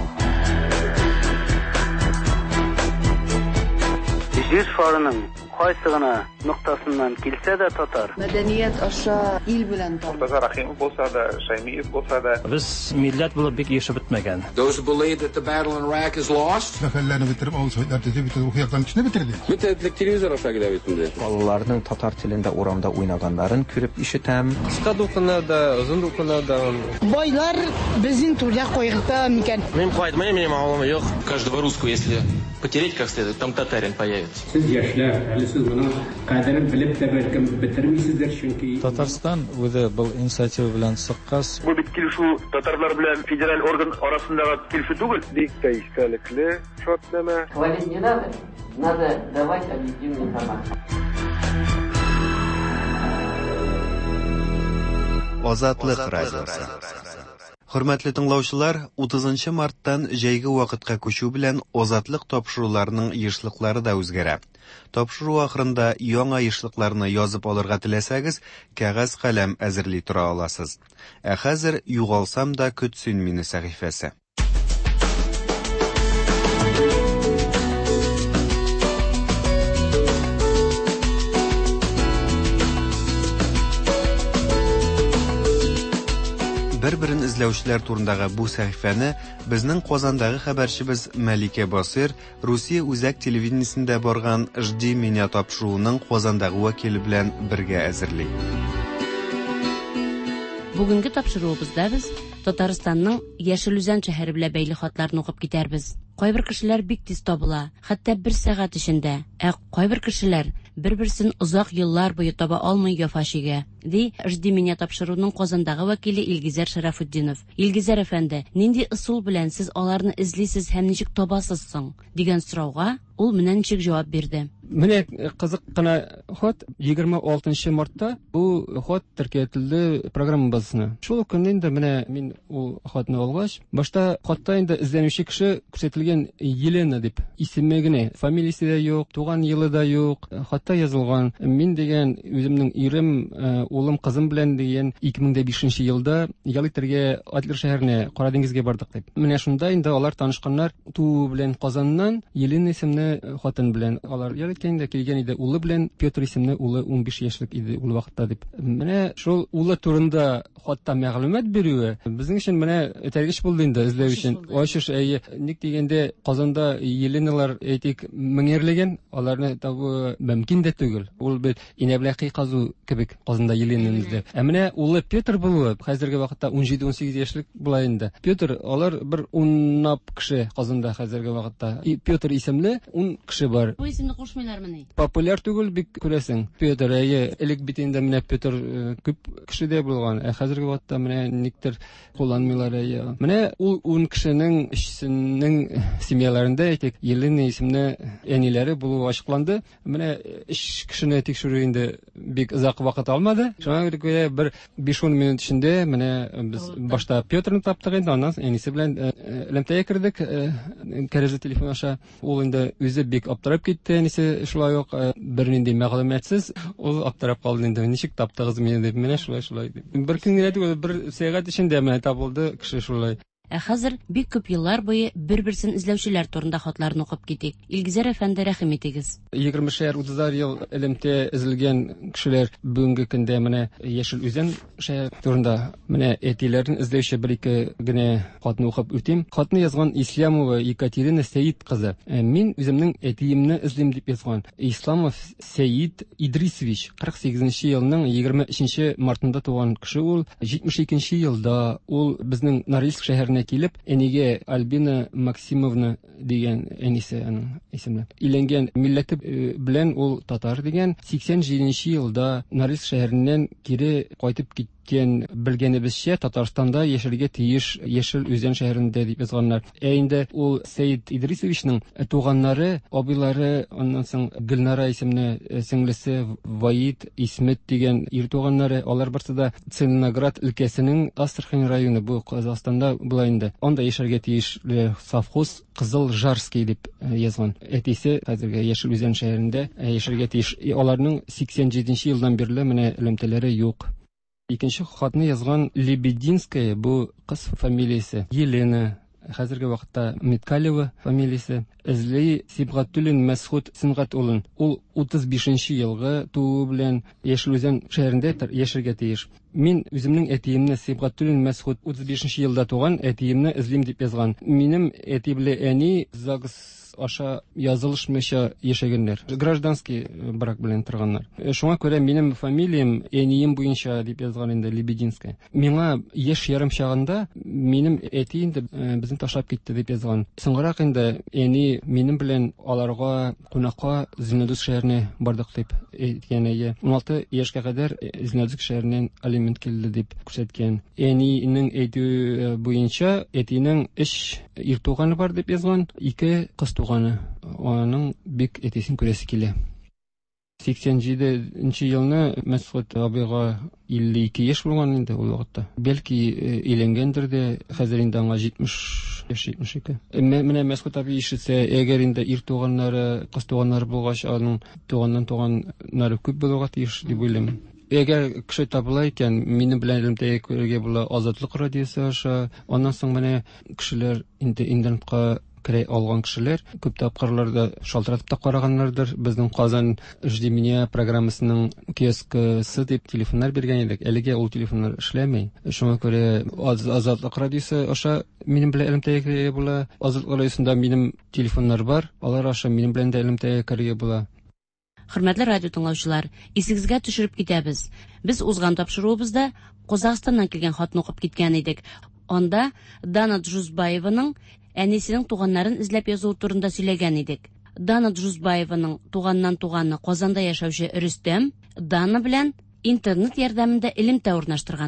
Speaker 15: Җир шарының кайсыгына нуктасыннан килсә дә татар.
Speaker 16: Мәдәният аша ил белән татар.
Speaker 17: Муртаза Рахимов булса да, Шаймиев булса да.
Speaker 18: Без милләт булып бик яшәп бетмәгән.
Speaker 19: Those who believe that the battle in Iraq is lost.
Speaker 20: Мәкаләләрне битереп, авызларны битереп, ухыякларын кичне битерде.
Speaker 19: Мөтәәддилек телевизор аша килә бит инде.
Speaker 5: Балаларның татар телендә урамда уйнаганнарын күреп ишетәм.
Speaker 18: Кыска дукына да, озын дукына да.
Speaker 16: Байлар безнең турда кайгырта микән?
Speaker 18: Мин кайтмыйм, минем авылым юк.
Speaker 21: Каждого русского, если потереть как следует, там татарин появится.
Speaker 22: Сез яшьләр, әле сез моның кадерен белеп тә бәлкем бетермисездер, чөнки
Speaker 23: Татарстан үзе был инициатива белән сыккас.
Speaker 17: Бу бит килешү татарлар белән федераль орган арасындагы килешү түгел. Бик тә истәлекле шатлама.
Speaker 24: Говорить не надо, надо давать объективную информацию.
Speaker 2: Азатлык радиосы. Хөрмәтле тыңлаучылар, 30 марттан җәйге вакытка күчү белән азатлык тапшыруларының ешлыклары да үзгәрә. Тапшыру ахырында яңа ешлыкларны язып алырга теләсәгез, кәгазь каләм әзерли тора аласыз. Ә хәзер югалсам да көтсен мине сәхифәсе. Бер-берен эзләүчеләр турындагы бу сәхифәне безнең Казандагы хәбәрчебез Мәликә Басир Русия үзәк телевидениесендә барган «Жди меня» тапшыруының Казандагы вәкиле белән бергә әзерли.
Speaker 25: Бүгенге тапшыруыбызда без Татарстанның Яшел Үзән шәһәре белән бәйле хатларны укып китәрбез. Кайбер кешеләр бик тиз табыла, хәтта 1 сәгать эчендә. Кайбер кешеләр бер-берсен озак еллар буе таба алмый яфашыга. Ди «Жди меня» тапшыруның Казандагы вәкиле Илгизәр Шарафутдинов. Илгизәр әфәнде, нинди ысул белән сез аларны эзлисез һәм ничек табасыз соң? Дигән сорауга ул менә ничек җавап бирде.
Speaker 18: Менә кызык кына хат 26 мартта бу хат теркәтелде программабызны. Шул көннән инде менә мин ул хатны алгач, башта хатта инде эзләнүче кеше күрсәтелгән Елена дип исеме генә, фамилиясе дә юк, туган елы да юк. Хатта хатта язылган. Мин дигән үземнең ирем, улым, кызым белән дигән 2005 елда ял итәргә Адлер шәһәренә, Кара диңгезгә бардык дип. Менә шунда инде алар танышканнар. Туу белән Казаннан Елена исемле хатын белән алар ял иткәндә килгән иде. Улы белән Петр исемле улы 15 яшьлек иде ул вакытта дип. Менә шул улы турында хатта мәгълүмат бирүе безнең өчен менә этәргеч булды инде эзләү өчен. Ачыш ник дигәндә Казанда Еленалар әйтик меңерлеген, аларны табу мөмкин дә түгел. Ул бит инәбләкый казу кебек Казанда Еленамызда. Менә улы Петр булуы хәзерге вакытта 17-18 яшьлек була инде. Петр, алар бер 10 кеше Казанда хәзерге вакытта. Петр исемле 10 кеше бар.
Speaker 25: Бу исемне кушмыйлармыни?
Speaker 18: Популяр түгел бик күрәсең. Петр элек бит инде менә Петр күп кешедә булган. Хәзерге вакытта менә никтер кулланмыйлар. Менә ул 10 кешенең ишсенең семьяларында әйтик Елена исемле әниләре булуы ачыкланды. Менә 3 кешене тикшерү инде бик озак вакыт алмады. Шуңа күрә бер 5-10 минут эчендә менә без башта Петрны таптык инде, аннан әнисе белән элемтәгә кердек. Кәрәҗә телефон аша. Ул инде үзе бик аптырап китте, әнисе шулай ук бернинди мәгълүматсыз. Ул аптырап калды инде. Ничек таптыгыз мине дип, менә шулай дип. Бер көн генә түгел, бер сәгать эчендә менә табылды кеше шулай.
Speaker 25: Хәзер бик күп еллар буе бер-берсен эзләүчеләр турында хатларын укып китик. Илгизәр әфәнде, рәхим итегез.
Speaker 18: 20-30 ел элемтә эзелгән кешеләр бүгенге көндә менә Яшел Үзән шәһәр турында менә әтиләрен эзләүче бер-ике генә хатны укып үтим. Хатны язган Исламова Екатерина Сәйид кызы. Мин үземнең әтиемне эзлим дип язган. Исламов Сәйид Идрисович 48 елның 23 мартында туган кеше ул. 72 елда ул безнең Норильск шәһәренә килеп, әнигә Альбина Максимовна дигән әнисе аның исеме. Иленгән милләте белән ул татар дигән. 87 елда Норильск шәһәреннән кире кайтып китте. Белгәнебезчә Татарстанда яшәргә тиеш Яшел Үзән шәһәрендә дип язганнар. Инде ул Сәйид Идрисовичның туганнары, абыйлары, аннан соң Гөлнара исемле сеңлесе Ваид Исмет дигән ир туганнары, алар барсы да Целиноград өлкәсенең Астрахань районы, бу Казахстанда була инде. Анда яшәргә тиеш совхоз Кызыл Жарский дип язган. Әтисе хәзерге Яшел Үзән шәһәрендә яшәргә тиеш. Аларның 87 елдан бирле менә элемтәләре юк. Икенче хатны язган Лебединская, бу кыз фамилиясе. Елена, хәзерге вакытта Миткалева фамилиясе. Эзли Сибгатуллин Мәсхуд Сингат улын. Ул 35 елгы туу белән Яшел Үзән шәһәрендә яшәргә тиеш. Мин үземнең әтиемне Сибгатуллин Мәсхуд 35 елда туган әтиемне эзлим дип язган. Минем әти белән әни ЗАГС аша язылышмыйча яшәгәннәр. Гражданский брак белән торганнар. Шуңа күрә минем фамилиям әнием буенча дип язган инде Лебединская. Миңа яшь ярым чагында минем әти инде безне ташлап китте дип язган. Соңрак инде әни минем белән аларга кунакка Зеленодольск шәһәренә бардык дип әйткән. 16 яшькә кадәр Зеленодольск шәһәреннән алимент килде дип күрсәткән. Әнинең әйтүе буенча әтинең 3 ир туганы бар дип язган, 2 кыз туганы. Аның бик әтисен күрәсе килә. 87 елны Мәсхуд абыйга 52 яшь булган инде ул вакытта. Бәлки өйләнгәндер дә, хәзер инде аңа 70 яшь 72. Менә Мәсхуд абый ишетсә, әгәр инде ир туганнары, кыз туганнары булгач, аның туганнары күп булырга тиеш дип уйлыйм. Әгәр кеше табыла икән, минем белән элемтәгә күрергә була Азатлык радиосы аша. Аннан соң менә кешеләр интернетка керә алган кешеләр күп тапкырларда шалтыратып та караганнардыр. Безнең Казан «Жди меня» программасының киоскысы дип телефоннар биргән идек. Әлегә ул телефоннар эшләмәй. Шуңа күрә Азатлык радиосы аша минем белән элемтәгә була. Азатлык радиосында минем телефоннар бар. Алар аша минем белән дә элемтәгә керергә була.
Speaker 25: Хөрмәтле радио тыңлаучылар, исегезгә төшереп китәбез. Без узган тапшыруыбызда Казахстаннан килгән хатны укып киткән идек. Анда Дана Джузбаеваның әнисенең туганнарын эзләп язу турында сөйләгән идек. Дана Джузбаеваның туганнан туганы Казанда яшәүче Рөстәм Дана белән интернет ярдәмендә элемтә урнаштырганнар.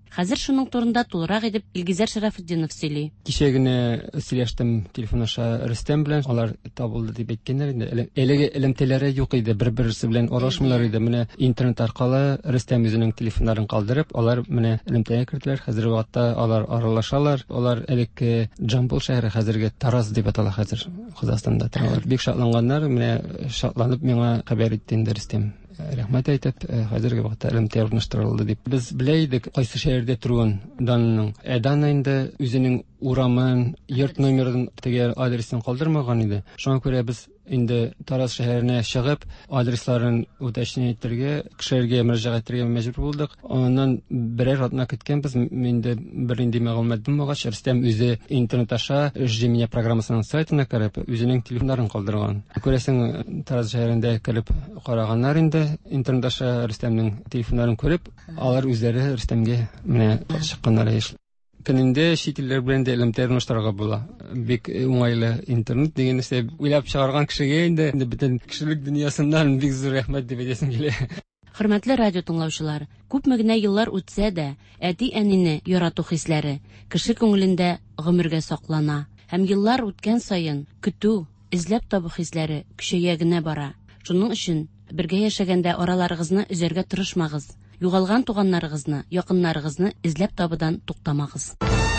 Speaker 25: Хәзер шуның турында тулырак итеп Илгизәр Шарафетдинов сөйли.
Speaker 18: Кичә генә сөйләштем телефон аша Рөстәм белән, алар табылды дип әйткәннәр инде. Әлеге элемтәләре юк иде, бер-берсе белән аралашмыйлар иде. Менә интернет аркылы Рөстәм үзенең телефоннарын калдырып, алар менә элемтәгә керделәр. Хәзерге вакытта алар аралашалар. Алар элекке Джамбул шәһәре, хәзерге Тараз дип атала хәзер Казахстанда торалар. Бик шатланганнар, менә шатланып миңа хәбәр итте инде Рөстәм. Рәхмәт әйтеп, хәзерге вакытта элемтә урнаштырылды дип. Без белә идек кайсы шәһәрдә торуын Данның. Дана инде үзенең урамын, йорт номерын теге адресын калдырмаган иде. Шуңа күрә без инде Тараз шәһәренә чыгып, адресларын үтәшне итәргә, кешеләргә мөрәҗәгать итәргә мәҗбүр булдык. Аннан берәр атна көткәнбез. Инде бернинди мәгълүмат булмагач, Рөстәм үзе интернет аша «Жди программасының сайтына кереп, үзенең телефоннарын калдырган. Күрәсең, Тараз шәһәрендә килеп караганнар инде интернет аша Рөстәмнең телефоннарын күреп, алар үзләре Рөстәмгә менә чыкканнар еш. Көнендә чит илләр белән дә элемтәләр уңыштырырга була. Бик уңайлы интернет дигән нәрсә уйлап чыгарган кешегә инде бөтен кешелек дөньясыннан бик зур рәхмәт дип әйтәсем килә.
Speaker 25: Хөрмәтле радио тыңлаучылар, күпме генә еллар үтсә дә, әти-әнине ярату хисләре кеше күңелендә гомергә саклана. Һәм еллар үткән саен көтү, эзләп табу хисләре көчәя генә бара. Шуның өчен бергә яшәгәндә араларыгызны үзәргә тырышмагыз. Югалган туганнарыгызны, якыннарыгызны эзләп табудан туктамагыз.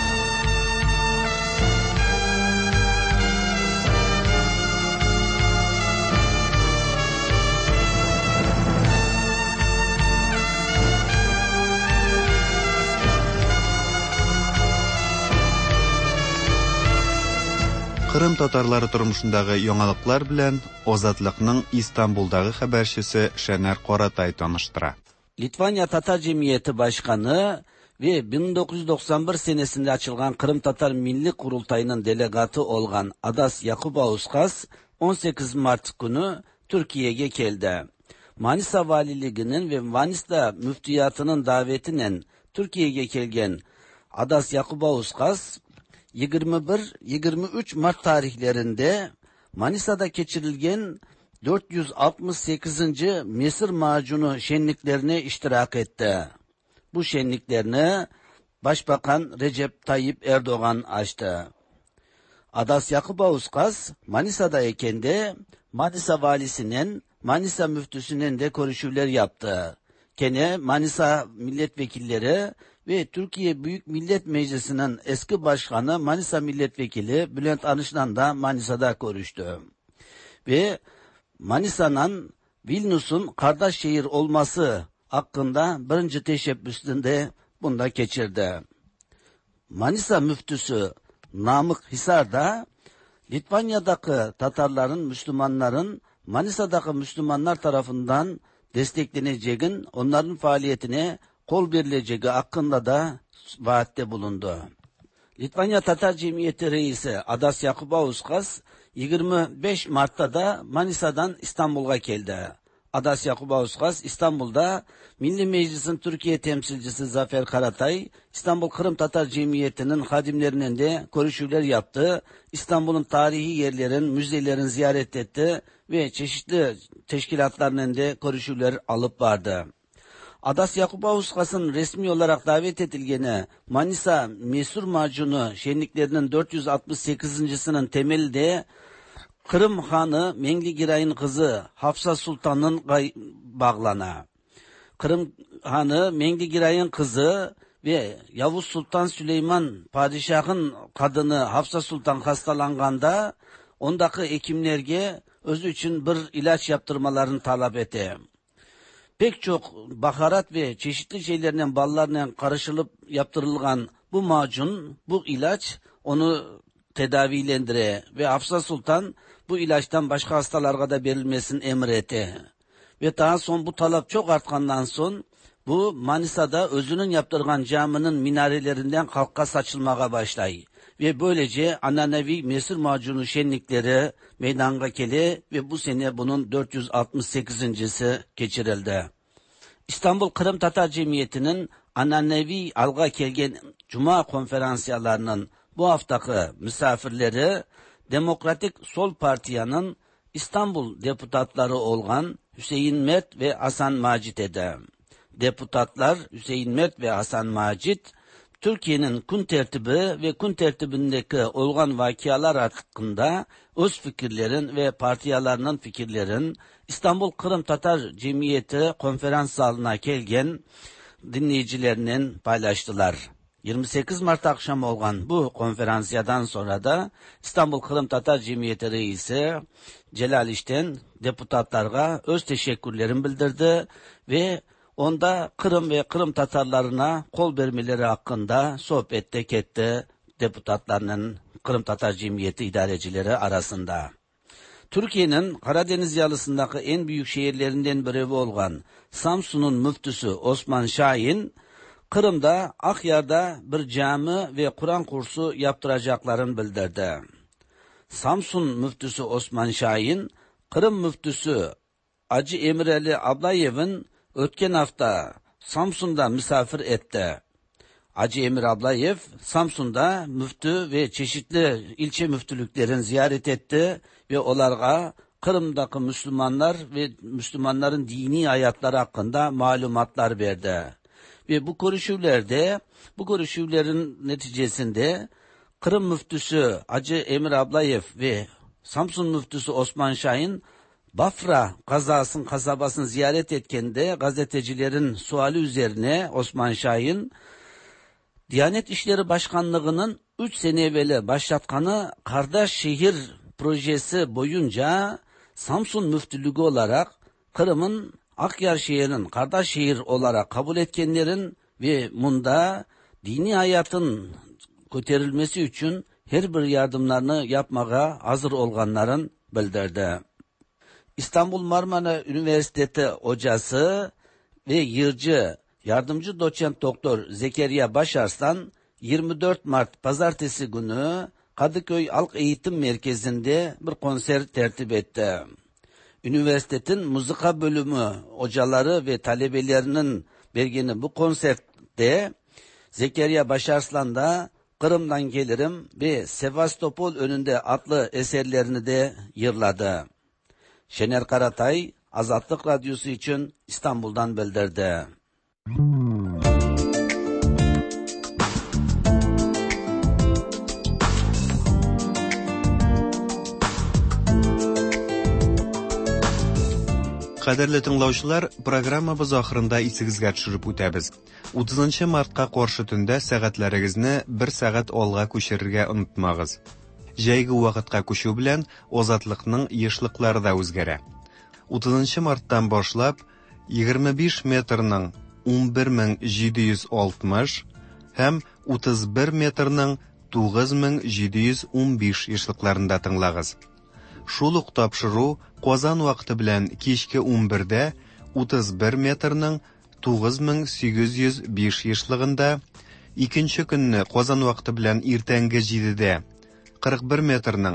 Speaker 2: Кырым татарлары тормышындагы яңалыклар белән Азатлыкның Истанбулдагы хәбәрчесе Шәнәр Каратай таныштыра.
Speaker 3: Litvanya Tatar Cemiyeti Başkanı ve 1991 senesinde açılgan Kırım Tatar Milli Kurultayı'nın delegatı olan Adas Yakubauskas 18 Mart günü Türkiye'ye geldi. Manisa Valiliğinin ve Manisa Müftüyatı'nın davetinin Türkiye'ye gelgen Adas Yakubauskas 21-23 Mart tarihlerinde Manisa'da geçirilgen 468. Mesir Macunu şenliklerine iştirak etti. Bu şenliklerini Başbakan Recep Tayyip Erdoğan açtı. Adas Yakubauskas Manisa'dayken de Manisa Valisi'nin, Manisa Müftüsü'nün de görüşmeler yaptı. Gene Manisa milletvekilleri ve Türkiye Büyük Millet Meclisi'nin eski başkanı Manisa Milletvekili Bülent Arınç'la da Manisa'da görüştü. Ve Manisa'nın Vilnius'un kardeş şehir olması hakkında birinci teşebbüsünde bunda geçirdi. Manisa müftüsü Namık Hisar da Litvanya'daki Tatarların, Müslümanların Manisa'daki Müslümanlar tarafından destekleneceğin, onların faaliyetine kol verileceği hakkında da vaatte bulundu. Litvanya Tatar Cemiyeti Reisi Adas Yakubauskas 25 Mart'ta da Manisa'dan İstanbul'a geldi. Adas Yakubauskas İstanbul'da Milli Meclis'in Türkiye temsilcisi Zafer Karatay, İstanbul Kırım Tatar Cemiyeti'nin hadimlerinin de görüşmeler yaptı. İstanbul'un tarihi yerlerin, müzelerin ziyaret etti ve çeşitli teşkilatlarının de görüşmeler alıp vardı. Adas Yakubauskas'ın resmi olarak davet edilgeni Manisa Mesir Macunu şenliklerinin 468.sinin temeli de Kırım Hanı Mengligiray'ın kızı Hafsa Sultan'ın bağlana. Kırım Hanı Mengligiray'ın kızı ve Yavuz Sultan Süleyman Padişah'ın kadını Hafsa Sultan hastalanganda ondaki hekimlerge özü için bir ilaç yaptırmalarını talep etti. Pek çok baharat ve çeşitli şeylerle ballarla karışılıp yaptırılgan bu macun, bu ilaç onu tedavilendire ve Hafsa Sultan bu ilaçtan başka hastalara da verilmesini emretti. Ve daha son bu talep çok artkandan son bu Manisa'da özünün yaptırgan caminin minarelerinden halka saçılmaya başlayı. Ve böylece ananevi Mesir Macunu şenlikleri meydana geldi ve bu sene bunun 468.si geçirildi. İstanbul Kırım Tatar Cemiyeti'nin ananevi alga kelgen Cuma konferansiyalarının bu haftaki misafirleri Demokratik Sol Partiyanın İstanbul deputatları olan Hüseyin Mert ve Hasan Macit edi. Deputatlar Hüseyin Mert ve Hasan Macit, Türkiye'nin kun tertibi ve kun tertibindeki olgan vakialar hakkında öz fikirlerin ve partiyalarının fikirlerin İstanbul Kırım Tatar Cemiyeti konferans salına kelgen dinleyicilerinin paylaştılar. 28 Mart akşamı olgan bu konferansiyadan sonra da İstanbul Kırım Tatar Cemiyeti reisi Celal İşten deputatlarga öz teşekkürlerini bildirdi ve onda Kırım ve Kırım Tatarlarına kol vermeleri hakkında sohbette etti deputatlarının Kırım Tatar Cemiyeti idarecileri arasında. Türkiye'nin Karadeniz yalısındaki en büyük şehirlerinden biri olan Samsun'un müftüsü Osman Şahin, Kırım'da Akyar'da bir cami ve Kur'an kursu yaptıracaklarını bildirdi. Samsun müftüsü Osman Şahin, Kırım müftüsü Hacı Emirali Ablayev'in ötken hafta Samsun'da misafir etti. Hacı Emir Ablayev, Samsun'da müftü ve çeşitli ilçe müftülüklerini ziyaret etti ve onlara Kırım'daki Müslümanlar ve Müslümanların dini hayatları hakkında malumatlar verdi. Ve bu görüşülerin neticesinde Kırım müftüsü Hacı Emir Ablayev ve Samsun müftüsü Osman Şahin Bafra kasabasını ziyaret etkende gazetecilerin suali üzerine Osman Şahin, Diyanet İşleri Başkanlığı'nın 3 sene evvel başlatkanı Kardeş Şehir projesi boyunca Samsun müftülüğü olarak Kırım'ın Akyar şehrinin kardeş şehir olarak kabul etkenlerin ve bunda dini hayatın köterilmesi için her bir yardımlarını yapmaya hazır olganların bildirdi. İstanbul Marmara Üniversitesi hocası ve yığıcı yardımcı doçent doktor Zekeriya Başarslan 24 Mart pazartesi günü Kadıköy Halk Eğitim Merkezi'nde bir konser tertip etti. Üniversitetin müzika bölümü hocaları ve talebelerinin vergeni bu konserde Zekeriya Başarslan da Kırım'dan Gelirim ve Sevastopol önünde adlı eserlerini de yırladı. Şener Karatay, Azatlık Radyosu için İstanbul'dan bildirdi.
Speaker 2: Qadrli tinglovchilar, programmamiz oxirida esingizga tushirib o'tamiz. 30 martga qarshi tunda soatlaringizni 1 soat olg'a ko'chirishga unutmag'iz. Jaygi vaqtga ko'shuv bilan ozodlikning yeshliklari da o'zgara. 30 martdan boshlab 25 metrning 11760 ham 31 metrning 9715 yeshliklarida tinglagiz. Шулук тапшыру Qozon vaqti bilan kechki 11da 31 metrning 9805 yeshlig'ida, ikkinchi kunni Qozon vaqti bilan ertangi 7da 41 metrning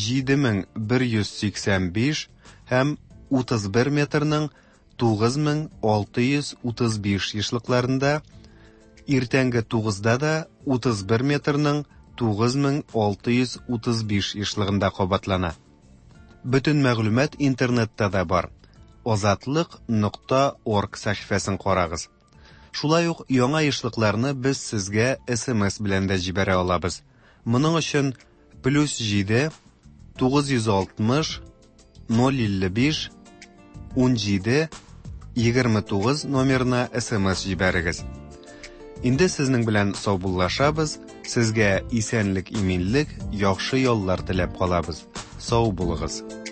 Speaker 2: 7185 ham 31 metrning 9635 yeshliklarida, ertangi 9da da 31 metrning 9635 yeshlig'ida qo'batlanadi. Bütün ma'lumot internetda da bor. ozatliq.org sahifasini qarag'iz. Shulay uq yangi yeshliklarni biz sizga SMS bilan da jibara olamiz. Buning uchun +7 960 055 17 29 nomerini SMS jibarigiz. Endi sizning bilan sog'bullashamiz. Sizga esenlik, iminlik, yaxshi yo'llar tilab qolamiz. Sog' bo'ling'iz.